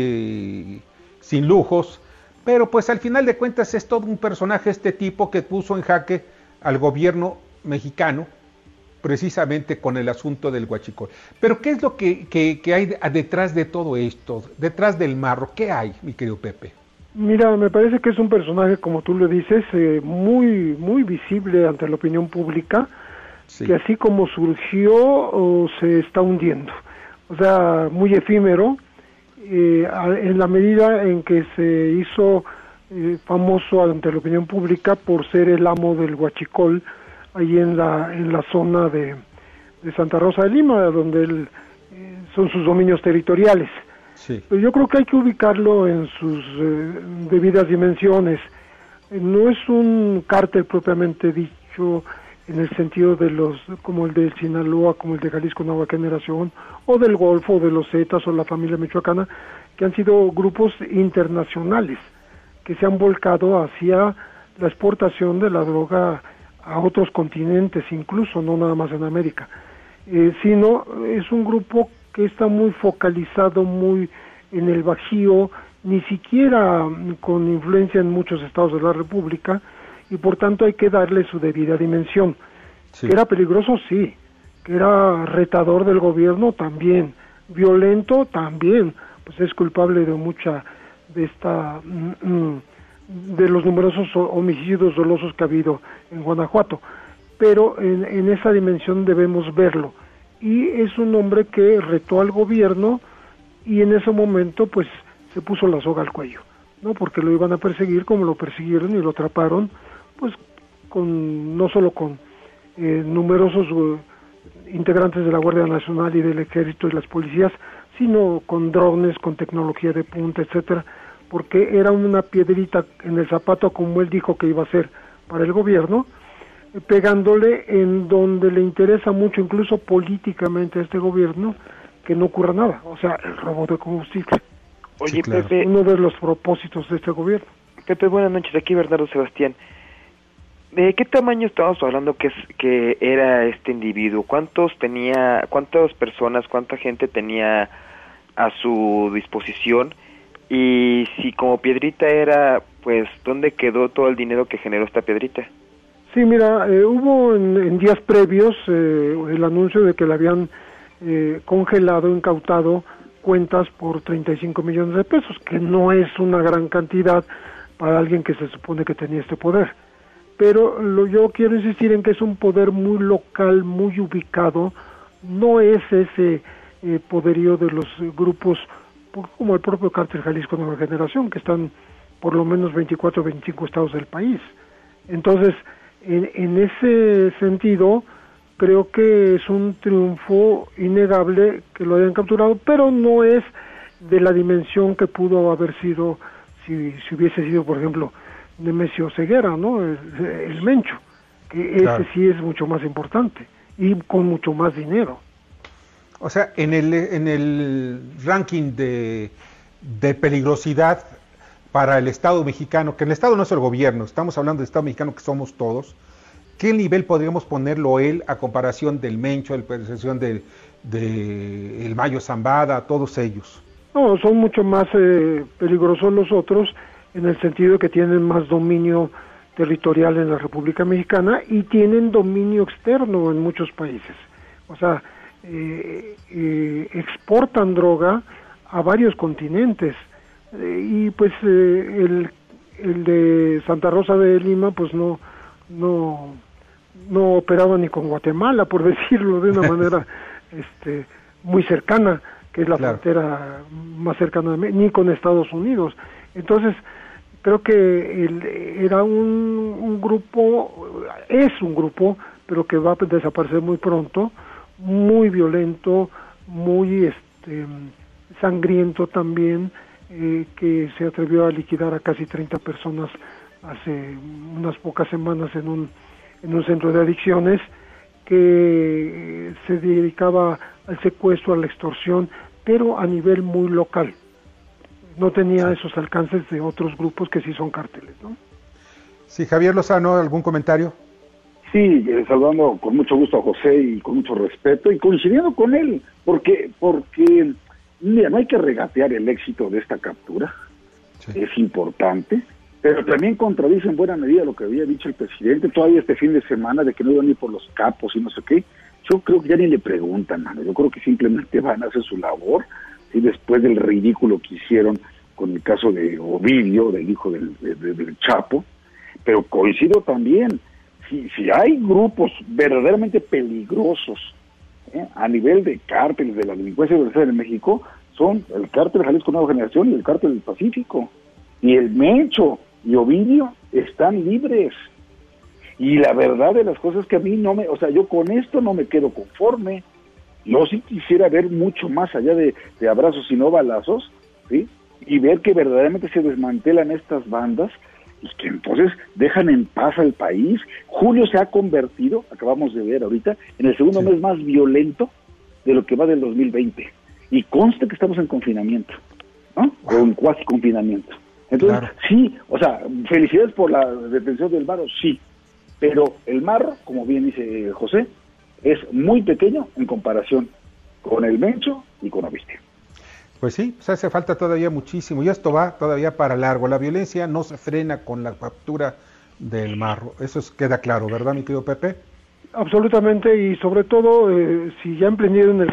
allí sin lujos, pero pues al final de cuentas es todo un personaje este tipo que puso en jaque al gobierno mexicano, precisamente con el asunto del huachicol. Pero ¿qué es lo que, que, que hay detrás de todo esto, detrás del Marro? ¿Qué hay, mi querido Pepe? Mira, me parece que es un personaje, como tú lo dices, eh, muy muy visible ante la opinión pública, sí, que así como surgió, oh, se está hundiendo. O sea, muy efímero, eh, en la medida en que se hizo eh, famoso ante la opinión pública por ser el amo del huachicol, ahí en la en la zona de, de Santa Rosa de Lima, donde él, eh, son sus dominios territoriales. Sí. Pero yo creo que hay que ubicarlo en sus eh, debidas dimensiones. Eh, no es un cártel propiamente dicho en el sentido de los, como el de Sinaloa, como el de Jalisco Nueva Generación, o del Golfo, o de los Zetas, o la familia michoacana, que han sido grupos internacionales, que se han volcado hacia la exportación de la droga a otros continentes, incluso, no nada más en América, eh, sino es un grupo que está muy focalizado, muy en el Bajío, ni siquiera con influencia en muchos estados de la República, y por tanto hay que darle su debida dimensión. Sí. ¿Que era peligroso? Sí. ¿Que era retador del gobierno? También. ¿Violento? También. Pues es culpable de mucha, de esta, de los numerosos homicidios dolosos que ha habido en Guanajuato. Pero en, en esa dimensión debemos verlo. Y es un hombre que retó al gobierno, y en ese momento pues se puso la soga al cuello, ¿no? Porque lo iban a perseguir como lo persiguieron y lo atraparon, pues con no solo con eh, numerosos uh, integrantes de la Guardia Nacional y del Ejército y las policías, sino con drones, con tecnología de punta, etcétera, porque era una piedrita en el zapato, como él dijo que iba a ser para el gobierno, pegándole en donde le interesa mucho, incluso políticamente, a este gobierno, que no ocurra nada, o sea, el robo de combustible. Oye, sí, claro. Pepe, uno de los propósitos de este gobierno. Pepe, buenas noches, aquí Bernardo Sebastián. ¿De qué tamaño estábamos hablando que es, que era este individuo? ¿Cuántos tenía, cuántas personas, cuánta gente tenía a su disposición? Y si como piedrita era, pues, ¿dónde quedó todo el dinero que generó esta piedrita? Sí, mira, eh, hubo en, en días previos eh, el anuncio de que le habían eh, congelado, incautado cuentas por treinta y cinco millones de pesos, que no es una gran cantidad para alguien que se supone que tenía este poder. Pero lo, yo quiero insistir en que es un poder muy local, muy ubicado, no es ese eh, poderío de los grupos como el propio Cártel Jalisco Nueva Generación, que están por lo menos veinticuatro o veinticinco estados del país. Entonces, en, en ese sentido, creo que es un triunfo innegable que lo hayan capturado, pero no es de la dimensión que pudo haber sido si, si hubiese sido, por ejemplo, Nemesio Ceguera, ¿no? El, el Mencho, que Claro. ese sí es mucho más importante y con mucho más dinero. O sea, en el, en el ranking de, de peligrosidad para el Estado mexicano, que el Estado no es el gobierno, estamos hablando del Estado mexicano que somos todos, ¿qué nivel podríamos ponerlo él a comparación del Mencho, a comparación del de el Mayo Zambada, todos ellos? No, son mucho más eh, peligrosos los otros en el sentido de que tienen más dominio territorial en la República Mexicana y tienen dominio externo en muchos países. O sea, eh, eh, exportan droga a varios continentes. Eh, y pues eh, el, el de Santa Rosa de Lima pues no no no operaba ni con Guatemala, por decirlo de una manera este muy cercana, que es la Claro. frontera más cercana de México, ni con Estados Unidos. Entonces creo que el, era un, un grupo, es un grupo, pero que va a desaparecer muy pronto, muy violento, muy este sangriento también, eh, que se atrevió a liquidar a casi treinta personas hace unas pocas semanas en un en un centro de adicciones, que se dedicaba al secuestro, a la extorsión, pero a nivel muy local. No tenía esos alcances de otros grupos que sí son cárteles, ¿no? Sí, Javier Lozano, ¿algún comentario? Sí, eh, saludando con mucho gusto a José y con mucho respeto y coincidiendo con él, porque porque mira, no hay que regatear el éxito de esta captura, sí. Es importante, pero también contradice en buena medida lo que había dicho el presidente todavía este fin de semana de que no iban a ir por los capos y no sé qué. Yo creo que ya ni le preguntan, mano. Yo creo que simplemente van a hacer su labor, ¿sí? Después del ridículo que hicieron con el caso de Ovidio, del hijo del, de, de, del Chapo, pero coincido también, si, si hay grupos verdaderamente peligrosos, ¿eh? a nivel de cárteles de la delincuencia organizada en México, son el cártel Jalisco Nueva Generación y el cártel del Pacífico, y el Mencho y Ovidio están libres. Y la verdad de las cosas que a mí no me, o sea, yo con esto no me quedo conforme. Yo sí quisiera ver mucho más allá de, de abrazos y no balazos, ¿sí? Y ver que verdaderamente se desmantelan estas bandas y que entonces dejan en paz al país. Julio se ha convertido, acabamos de ver ahorita, en el segundo sí. mes más violento de lo que va del dos mil veinte. Y consta que estamos en confinamiento, ¿no? O en cuasi confinamiento. Entonces, claro. sí, o sea, felicidades por la detención del Marro, sí, pero el Marro, como bien dice José, es muy pequeño en comparación con el Mencho y con Ovidio. Pues sí, pues hace falta todavía muchísimo, y esto va todavía para largo. La violencia no se frena con la captura del Marro, eso es, queda claro, ¿verdad, mi querido Pepe? Absolutamente, y sobre todo, eh, si ya emprendieron el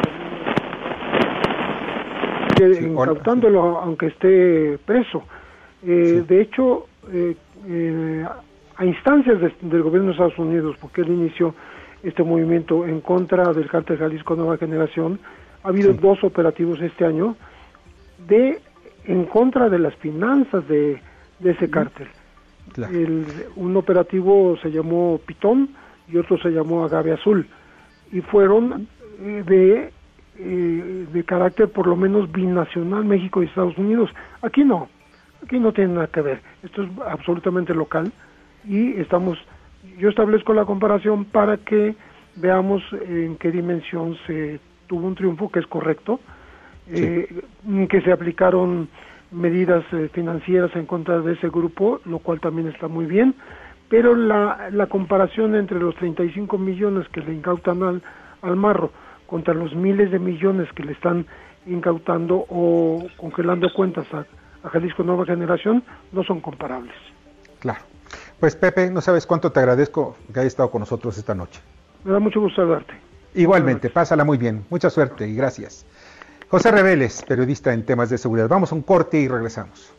sí, incautándolo, sí. aunque esté preso. Eh, sí. De hecho, eh, eh, a instancias de, del gobierno de Estados Unidos, porque él inició este movimiento en contra del cártel Jalisco Nueva Generación, ha habido sí. dos operativos este año de en contra de las finanzas de, de ese cártel. Claro. El, un operativo se llamó Pitón y otro se llamó Agave Azul, y fueron eh, de, eh, de carácter por lo menos binacional, México y Estados Unidos. Aquí no. Aquí no tiene nada que ver, esto es absolutamente local y estamos, yo establezco la comparación para que veamos en qué dimensión se tuvo un triunfo, que es correcto, sí. eh, que se aplicaron medidas eh, financieras en contra de ese grupo, lo cual también está muy bien, pero la, la comparación entre los treinta y cinco millones que le incautan al, al Marro contra los miles de millones que le están incautando o congelando cuentas a a Jalisco Nueva Generación, no son comparables. Claro. Pues Pepe, no sabes cuánto te agradezco que hayas estado con nosotros esta noche. Me da mucho gusto saludarte. Igualmente, pásala muy bien. Mucha suerte y gracias. José Reveles, periodista en temas de seguridad. Vamos a un corte y regresamos.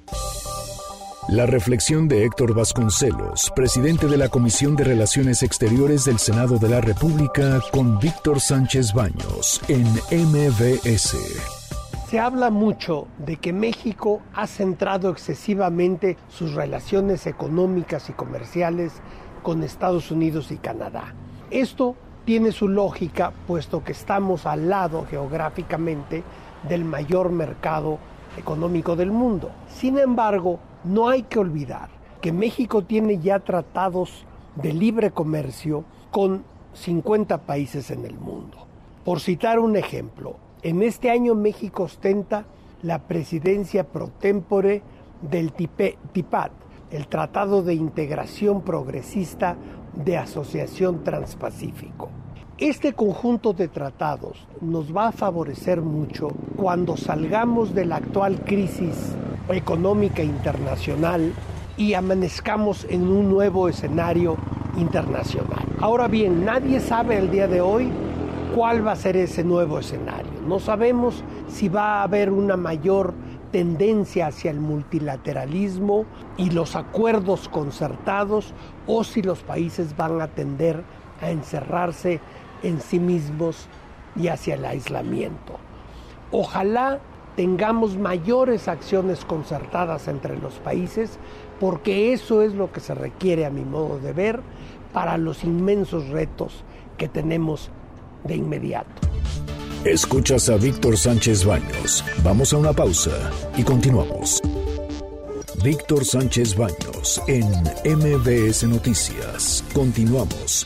La reflexión de Héctor Vasconcelos, presidente de la Comisión de Relaciones Exteriores del Senado de la República, con Víctor Sánchez Baños en M V S. Se habla mucho de que México ha centrado excesivamente sus relaciones económicas y comerciales con Estados Unidos y Canadá. Esto tiene su lógica, puesto que estamos al lado geográficamente del mayor mercado económico del mundo. Sin embargo, no hay que olvidar que México tiene ya tratados de libre comercio con cincuenta países en el mundo. Por citar un ejemplo, en este año México ostenta la presidencia pro tempore del TIPAD, el Tratado de Integración Progresista de Asociación Transpacífico. Este conjunto de tratados nos va a favorecer mucho cuando salgamos de la actual crisis económica internacional y amanezcamos en un nuevo escenario internacional. Ahora bien, nadie sabe el día de hoy cuál va a ser ese nuevo escenario. No sabemos si va a haber una mayor tendencia hacia el multilateralismo y los acuerdos concertados, o si los países van a tender a encerrarse en sí mismos y hacia el aislamiento. Ojalá tengamos mayores acciones concertadas entre los países, porque eso es lo que se requiere, a mi modo de ver, para los inmensos retos que tenemos de inmediato. Escuchas a Víctor Sánchez Baños. Vamos a una pausa y continuamos. Víctor Sánchez Baños en M V S Noticias. Continuamos.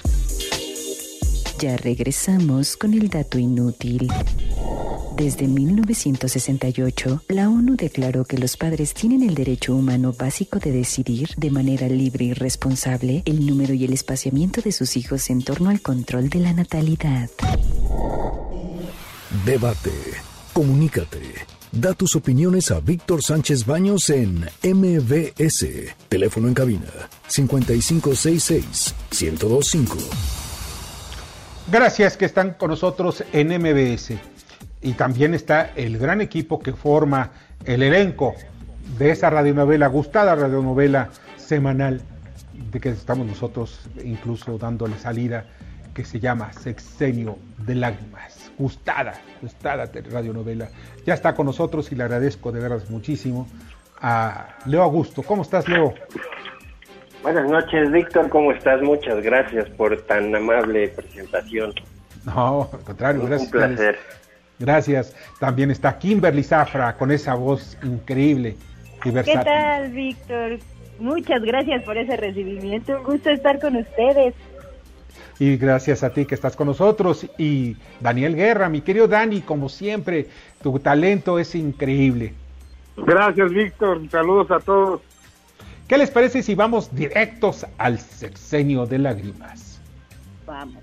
Ya regresamos con el dato inútil. Desde mil novecientos sesenta y ocho, la ONU declaró que los padres tienen el derecho humano básico de decidir de manera libre y responsable el número y el espaciamiento de sus hijos en torno al control de la natalidad. Debate. Comunícate. Da tus opiniones a Víctor Sánchez Baños en M V S. Teléfono en cabina cincuenta y cinco sesenta y seis, ciento veinticinco. Gracias que están con nosotros en M V S. Y también está el gran equipo que forma el elenco de esa radionovela, gustada radionovela semanal, de que estamos nosotros incluso dándole salida, que se llama Sexenio de Lágrimas. Gustada, gustada radionovela. Ya está con nosotros y le agradezco de veras muchísimo a Leo Augusto. ¿Cómo estás, Leo? Buenas noches, Víctor, ¿cómo estás? Muchas gracias por tan amable presentación. No, al contrario, un, gracias. Un placer. Gracias. También está Kimberly Zafra con esa voz increíble y versátil. ¿Qué tal, Víctor? Muchas gracias por ese recibimiento. Un gusto estar con ustedes. Y gracias a ti que estás con nosotros. Y Daniel Guerra, mi querido Dani, como siempre, tu talento es increíble. Gracias, Víctor. Saludos a todos. ¿Qué les parece si vamos directos al Sexenio de Lágrimas? Vamos.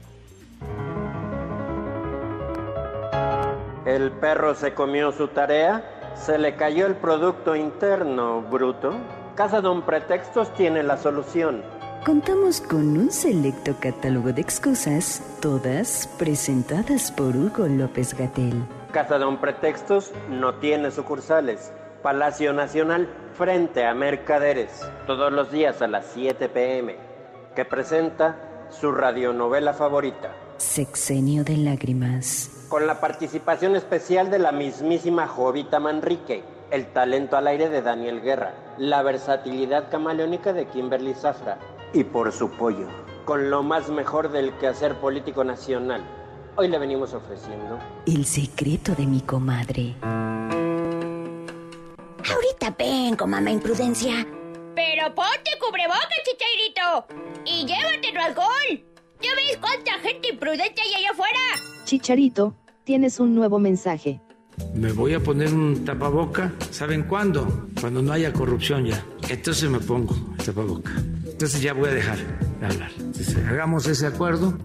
El perro se comió su tarea, se le cayó el Producto Interno Bruto. Casa Don Pretextos tiene la solución. Contamos con un selecto catálogo de excusas, todas presentadas por Hugo López-Gatell. Casa Don Pretextos no tiene sucursales. Palacio Nacional, frente a Mercaderes, todos los días a las siete pm, que presenta su radionovela favorita. Sexenio de Lágrimas. Con la participación especial de la mismísima Jovita Manrique, el talento al aire de Daniel Guerra, la versatilidad camaleónica de Kimberly Zafra y por su pollo, con lo más mejor del quehacer político nacional. Hoy le venimos ofreciendo El secreto de mi comadre. Ahorita vengo, mamá imprudencia. Pero ponte cubrebocas, Chicharito, y llévatelo al gol. ¿Ya ves cuánta gente imprudente hay allá afuera? Chicharito, tienes un nuevo mensaje. Me voy a poner un tapaboca, ¿saben cuándo? Cuando no haya corrupción ya. Entonces me pongo el tapaboca. Entonces ya voy a dejar de hablar. Entonces, hagamos ese acuerdo.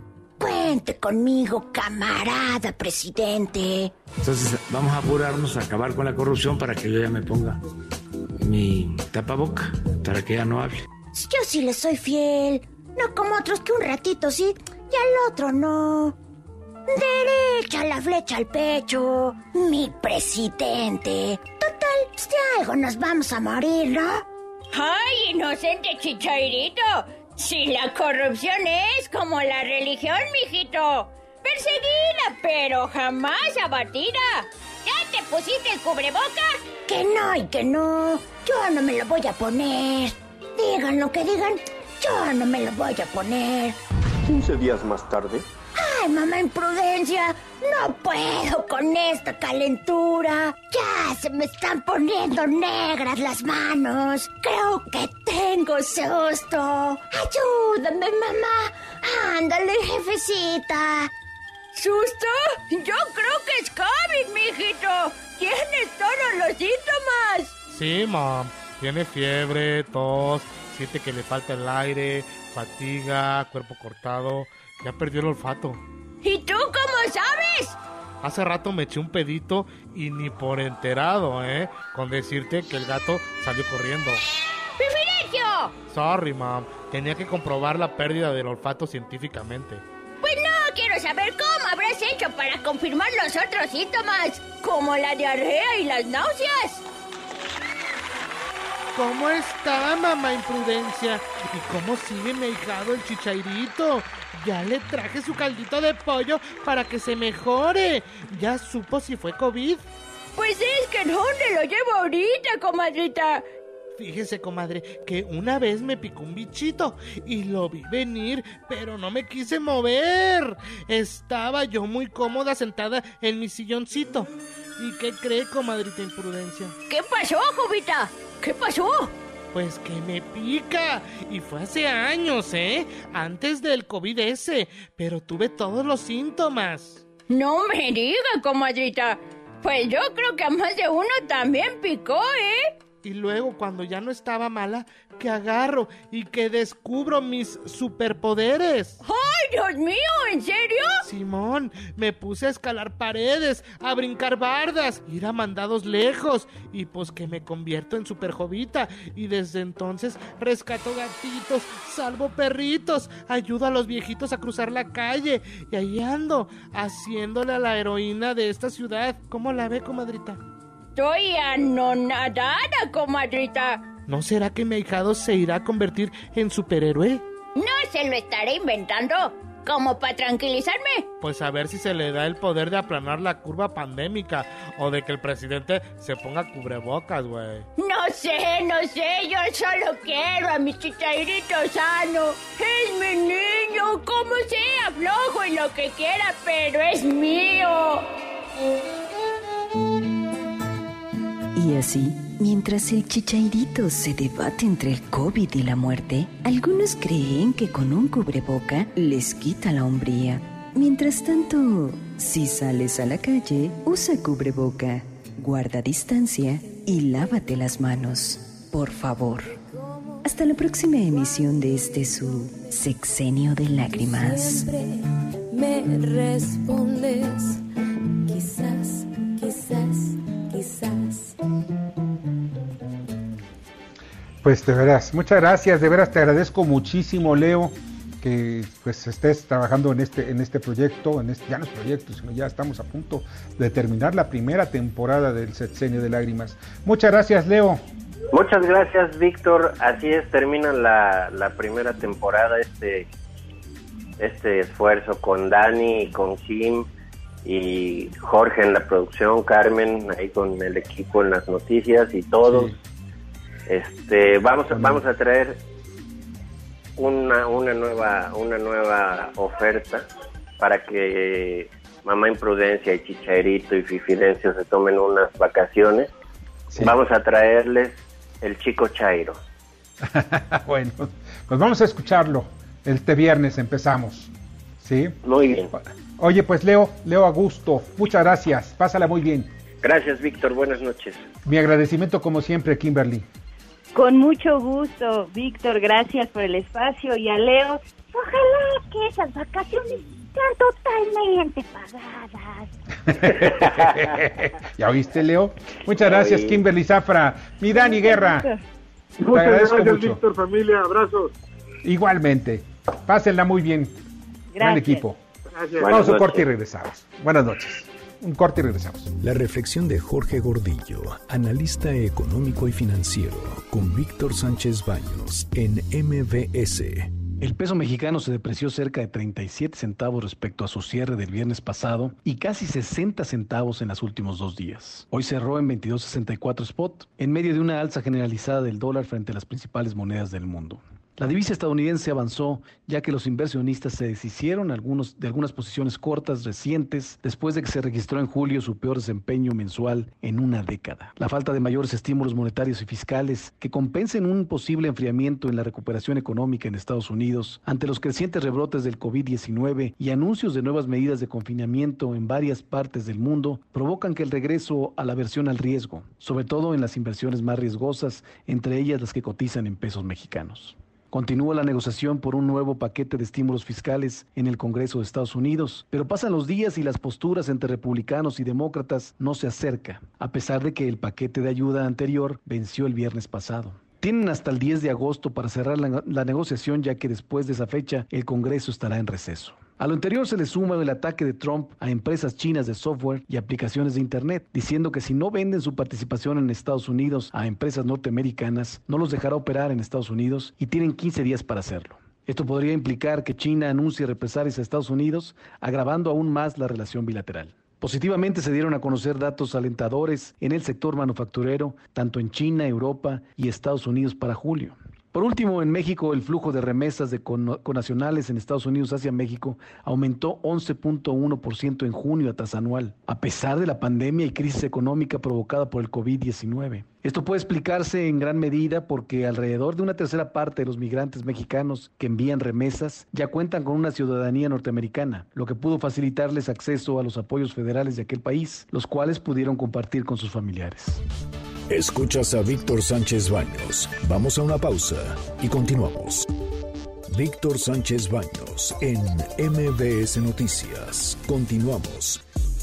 Cuente conmigo, camarada presidente. Entonces vamos a apurarnos a acabar con la corrupción para que yo ya me ponga mi tapaboca, para que ya no hable. Yo sí le soy fiel, no como otros que un ratito sí y al otro no. Derecha la flecha al pecho, mi presidente. Total, pues de algo nos vamos a morir, ¿no? ¡Ay, inocente Chichairito! Si la corrupción es como la religión, mijito. Perseguida, pero jamás abatida. ¿Ya te pusiste el cubreboca? Que no y que no. Yo no me lo voy a poner. Digan lo que digan, yo no me lo voy a poner. quince días más tarde. Ay, mamá imprudencia, no puedo con esta calentura. Ya se me están poniendo negras las manos. Creo que tengo susto. Ayúdame, mamá. Ándale, jefecita. ¿Susto? Yo creo que es COVID, mijito. Tienes todos los síntomas. Sí, mam. Tiene fiebre, tos, siente que le falta el aire, fatiga, cuerpo cortado. Ya perdió el olfato. ¿Y tú cómo sabes? Hace rato me eché un pedito y ni por enterado, ¿eh? Con decirte que el gato salió corriendo. ¡Pifirecio! Sorry, mam. Tenía que comprobar la pérdida del olfato científicamente. Pues no quiero saber cómo habrás hecho para confirmar los otros síntomas, como la diarrea y las náuseas. ¿Cómo está, mamá imprudencia? ¿Y cómo sigue mi ahijado el Chichairito? Ya le traje su caldito de pollo para que se mejore. ¿Ya supo si fue COVID? Pues es que ¿dónde lo llevo ahorita, comadrita? Fíjese, comadre, que una vez me picó un bichito y lo vi venir, pero no me quise mover. Estaba yo muy cómoda sentada en mi silloncito. ¿Y qué cree, comadrita imprudencia? ¿Qué pasó, Jovita? ¿Qué pasó? Pues que me pica. Y fue hace años, ¿eh? Antes del COVID ese. Pero tuve todos los síntomas. No me diga, comadrita. Pues yo creo que a más de uno también picó, ¿eh? Y luego, cuando ya no estaba mala, que agarro y que descubro mis superpoderes. ¡Ay, Dios mío! ¿En serio? Simón, me puse a escalar paredes, a brincar bardas, ir a mandados lejos. Y pues que me convierto en superjovita. Y desde entonces rescato gatitos, salvo perritos, ayudo a los viejitos a cruzar la calle. Y ahí ando, haciéndole a la heroína de esta ciudad. ¿Cómo la ve, comadrita? Estoy anonadada, comadrita. ¿No será que mi ahijado se irá a convertir en superhéroe? No se lo estaré inventando, como para tranquilizarme. Pues a ver si se le da el poder de aplanar la curva pandémica o de que el presidente se ponga cubrebocas, güey. No sé, no sé, yo solo quiero a mi Chichairito sano. Es mi niño, como sea, flojo y lo que quiera, pero es mío. Y así, mientras el Chichairito se debate entre el COVID y la muerte, algunos creen que con un cubreboca les quita la hombría. Mientras tanto, si sales a la calle, usa cubreboca, guarda distancia y lávate las manos, por favor. Hasta la próxima emisión de este su Sexenio de Lágrimas. Siempre me respondes, quizás, quizás, quizás. Pues de veras, muchas gracias, de veras te agradezco muchísimo, Leo, que pues estés trabajando en este en este proyecto, en este, ya no es proyecto, sino ya estamos a punto de terminar la primera temporada del Sexenio de Lágrimas. Muchas gracias, Leo. Muchas gracias, Víctor. Así es, termina la, la primera temporada, este este esfuerzo con Dani y con Jim y Jorge en la producción, Carmen ahí con el equipo en las noticias y todos. Sí. Este, vamos a, vamos a traer una una nueva una nueva oferta para que Mamá Imprudencia y Chichairito y Fifidencio se tomen unas vacaciones. Sí. Vamos a traerles el Chico Chairo. Bueno, pues vamos a escucharlo. Este viernes empezamos. ¿Sí? Muy bien. Oye, pues Leo, Leo Augusto, muchas gracias. Pásala muy bien. Gracias, Víctor. Buenas noches. Mi agradecimiento como siempre, Kimberly. Con mucho gusto, Víctor, gracias por el espacio y a Leo, ojalá que esas vacaciones están totalmente pagadas. ¿Ya oíste, Leo? Muchas gracias, Kimberly Zafra. Mi Dani Guerra, te Muchas agradezco gracias, mucho. Víctor, familia, abrazos. Igualmente. Pásenla muy bien. Gran Gracias. equipo. Gracias. Vamos a un Buenas corte y noches. regresamos. Buenas noches. Un corte y regresamos. La reflexión de Jorge Gordillo, analista económico y financiero, con Víctor Sánchez Baños en M V S. El peso mexicano se depreció cerca de treinta y siete centavos respecto a su cierre del viernes pasado y casi sesenta centavos en los últimos dos días. Hoy cerró en veintidós sesenta y cuatro spot, en medio de una alza generalizada del dólar frente a las principales monedas del mundo. La divisa estadounidense avanzó, ya que los inversionistas se deshicieron algunos, de algunas posiciones cortas recientes después de que se registró en julio su peor desempeño mensual en una década. La falta de mayores estímulos monetarios y fiscales que compensen un posible enfriamiento en la recuperación económica en Estados Unidos ante los crecientes rebrotes del COVID diecinueve y anuncios de nuevas medidas de confinamiento en varias partes del mundo provocan que el regreso a la aversión al riesgo, sobre todo en las inversiones más riesgosas, entre ellas las que cotizan en pesos mexicanos. Continúa la negociación por un nuevo paquete de estímulos fiscales en el Congreso de Estados Unidos, pero pasan los días y las posturas entre republicanos y demócratas no se acercan, a pesar de que el paquete de ayuda anterior venció el viernes pasado. Tienen hasta el diez de agosto para cerrar la, la negociación, ya que después de esa fecha el Congreso estará en receso. A lo anterior se le suma el ataque de Trump a empresas chinas de software y aplicaciones de Internet, diciendo que si no venden su participación en Estados Unidos a empresas norteamericanas, no los dejará operar en Estados Unidos y tienen quince días para hacerlo. Esto podría implicar que China anuncie represalias a Estados Unidos, agravando aún más la relación bilateral. Positivamente se dieron a conocer datos alentadores en el sector manufacturero, tanto en China, Europa y Estados Unidos para julio. Por último, en México, el flujo de remesas de con- connacionales en Estados Unidos hacia México aumentó once punto uno por ciento en junio a tasa anual, a pesar de la pandemia y crisis económica provocada por el COVID diecinueve. Esto puede explicarse en gran medida porque alrededor de una tercera parte de los migrantes mexicanos que envían remesas ya cuentan con una ciudadanía norteamericana, lo que pudo facilitarles acceso a los apoyos federales de aquel país, los cuales pudieron compartir con sus familiares. Escuchas a Víctor Sánchez Baños. Vamos a una pausa y continuamos. Víctor Sánchez Baños en M V S Noticias. Continuamos.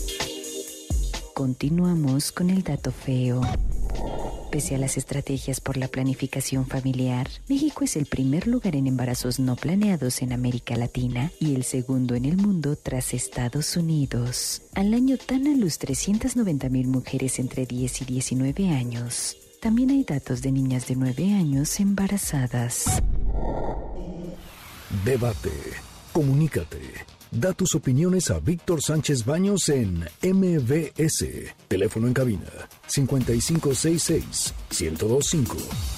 Continuamos con el dato feo. Pese a las estrategias por la planificación familiar, México es el primer lugar en embarazos no planeados en América Latina y el segundo en el mundo tras Estados Unidos. Al año dan a luz trescientas noventa mil mujeres entre diez y diecinueve años. También hay datos de niñas de nueve años embarazadas. Debate. Comunícate. Da tus opiniones a Víctor Sánchez Baños en M V S. Teléfono en cabina cincuenta y cinco sesenta y seis, ciento veinticinco.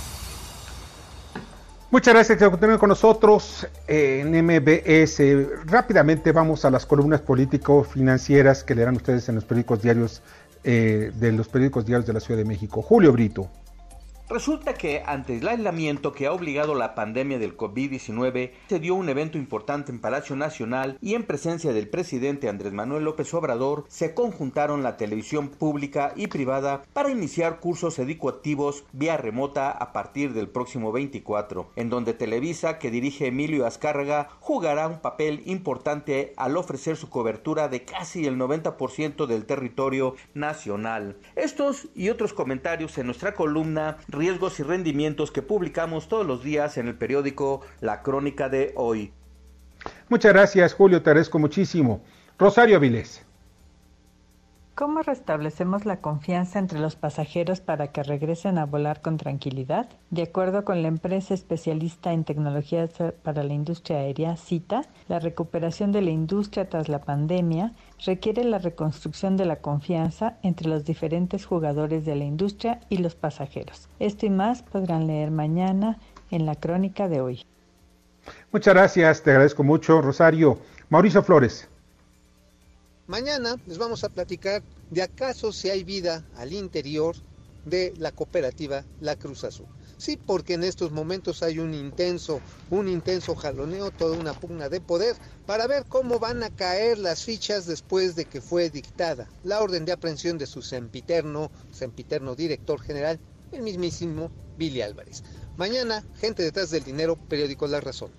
Muchas gracias por continuar con nosotros en M V S. Rápidamente vamos a las columnas político-financieras que leerán ustedes en los periódicos diarios eh, de los periódicos diarios de la Ciudad de México. Julio Brito. Resulta que ante el aislamiento que ha obligado la pandemia del COVID diecinueve, se dio un evento importante en Palacio Nacional y en presencia del presidente Andrés Manuel López Obrador, se conjuntaron la televisión pública y privada para iniciar cursos educativos vía remota a partir del próximo veinticuatro, en donde Televisa, que dirige Emilio Azcárraga, jugará un papel importante al ofrecer su cobertura de casi el noventa por ciento del territorio nacional. Estos y otros comentarios en nuestra columna Riesgos y rendimientos que publicamos todos los días en el periódico La Crónica de Hoy. Muchas gracias, Julio, te agradezco muchísimo. Rosario Avilés. ¿Cómo restablecemos la confianza entre los pasajeros para que regresen a volar con tranquilidad? De acuerdo con la empresa especialista en tecnologías para la industria aérea, CITA, la recuperación de la industria tras la pandemia requiere la reconstrucción de la confianza entre los diferentes jugadores de la industria y los pasajeros. Esto y más podrán leer mañana en La Crónica de Hoy. Muchas gracias, te agradezco mucho, Rosario. Mauricio Flores. Mañana les vamos a platicar de acaso si hay vida al interior de la cooperativa La Cruz Azul. Sí, porque en estos momentos hay un intenso, un intenso jaloneo, toda una pugna de poder para ver cómo van a caer las fichas después de que fue dictada la orden de aprehensión de su sempiterno, sempiterno director general, el mismísimo Billy Álvarez. Mañana, Gente detrás del dinero, periódico La Razón.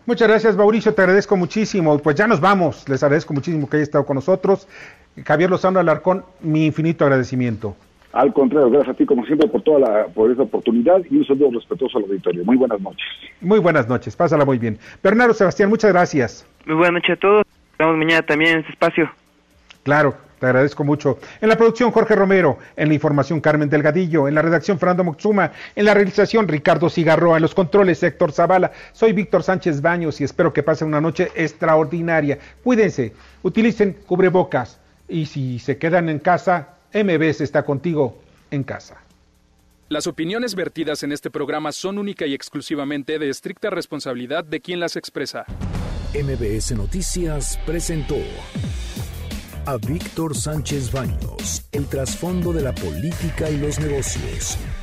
Muchas gracias, Mauricio, te agradezco muchísimo. Pues ya nos vamos, les agradezco muchísimo que haya estado con nosotros. Javier Lozano Alarcón, mi infinito agradecimiento. Al contrario, gracias a ti como siempre por toda la, por esta oportunidad y un saludo respetuoso al auditorio. Muy buenas noches. Muy buenas noches, pásala muy bien. Bernardo Sebastián, muchas gracias. Muy buenas noches a todos, nos vemos mañana también en este espacio. Claro, te agradezco mucho. En la producción Jorge Romero, en la información Carmen Delgadillo, en la redacción Fernando Moxuma, en la realización Ricardo Cigarroa, en los controles Héctor Zavala. Soy Víctor Sánchez Baños y espero que pasen una noche extraordinaria. Cuídense, utilicen cubrebocas y si se quedan en casa, M B S está contigo en casa. Las opiniones vertidas en este programa son única y exclusivamente de estricta responsabilidad de quien las expresa. M B S Noticias presentó a Víctor Sánchez Baños, el trasfondo de la política y los negocios.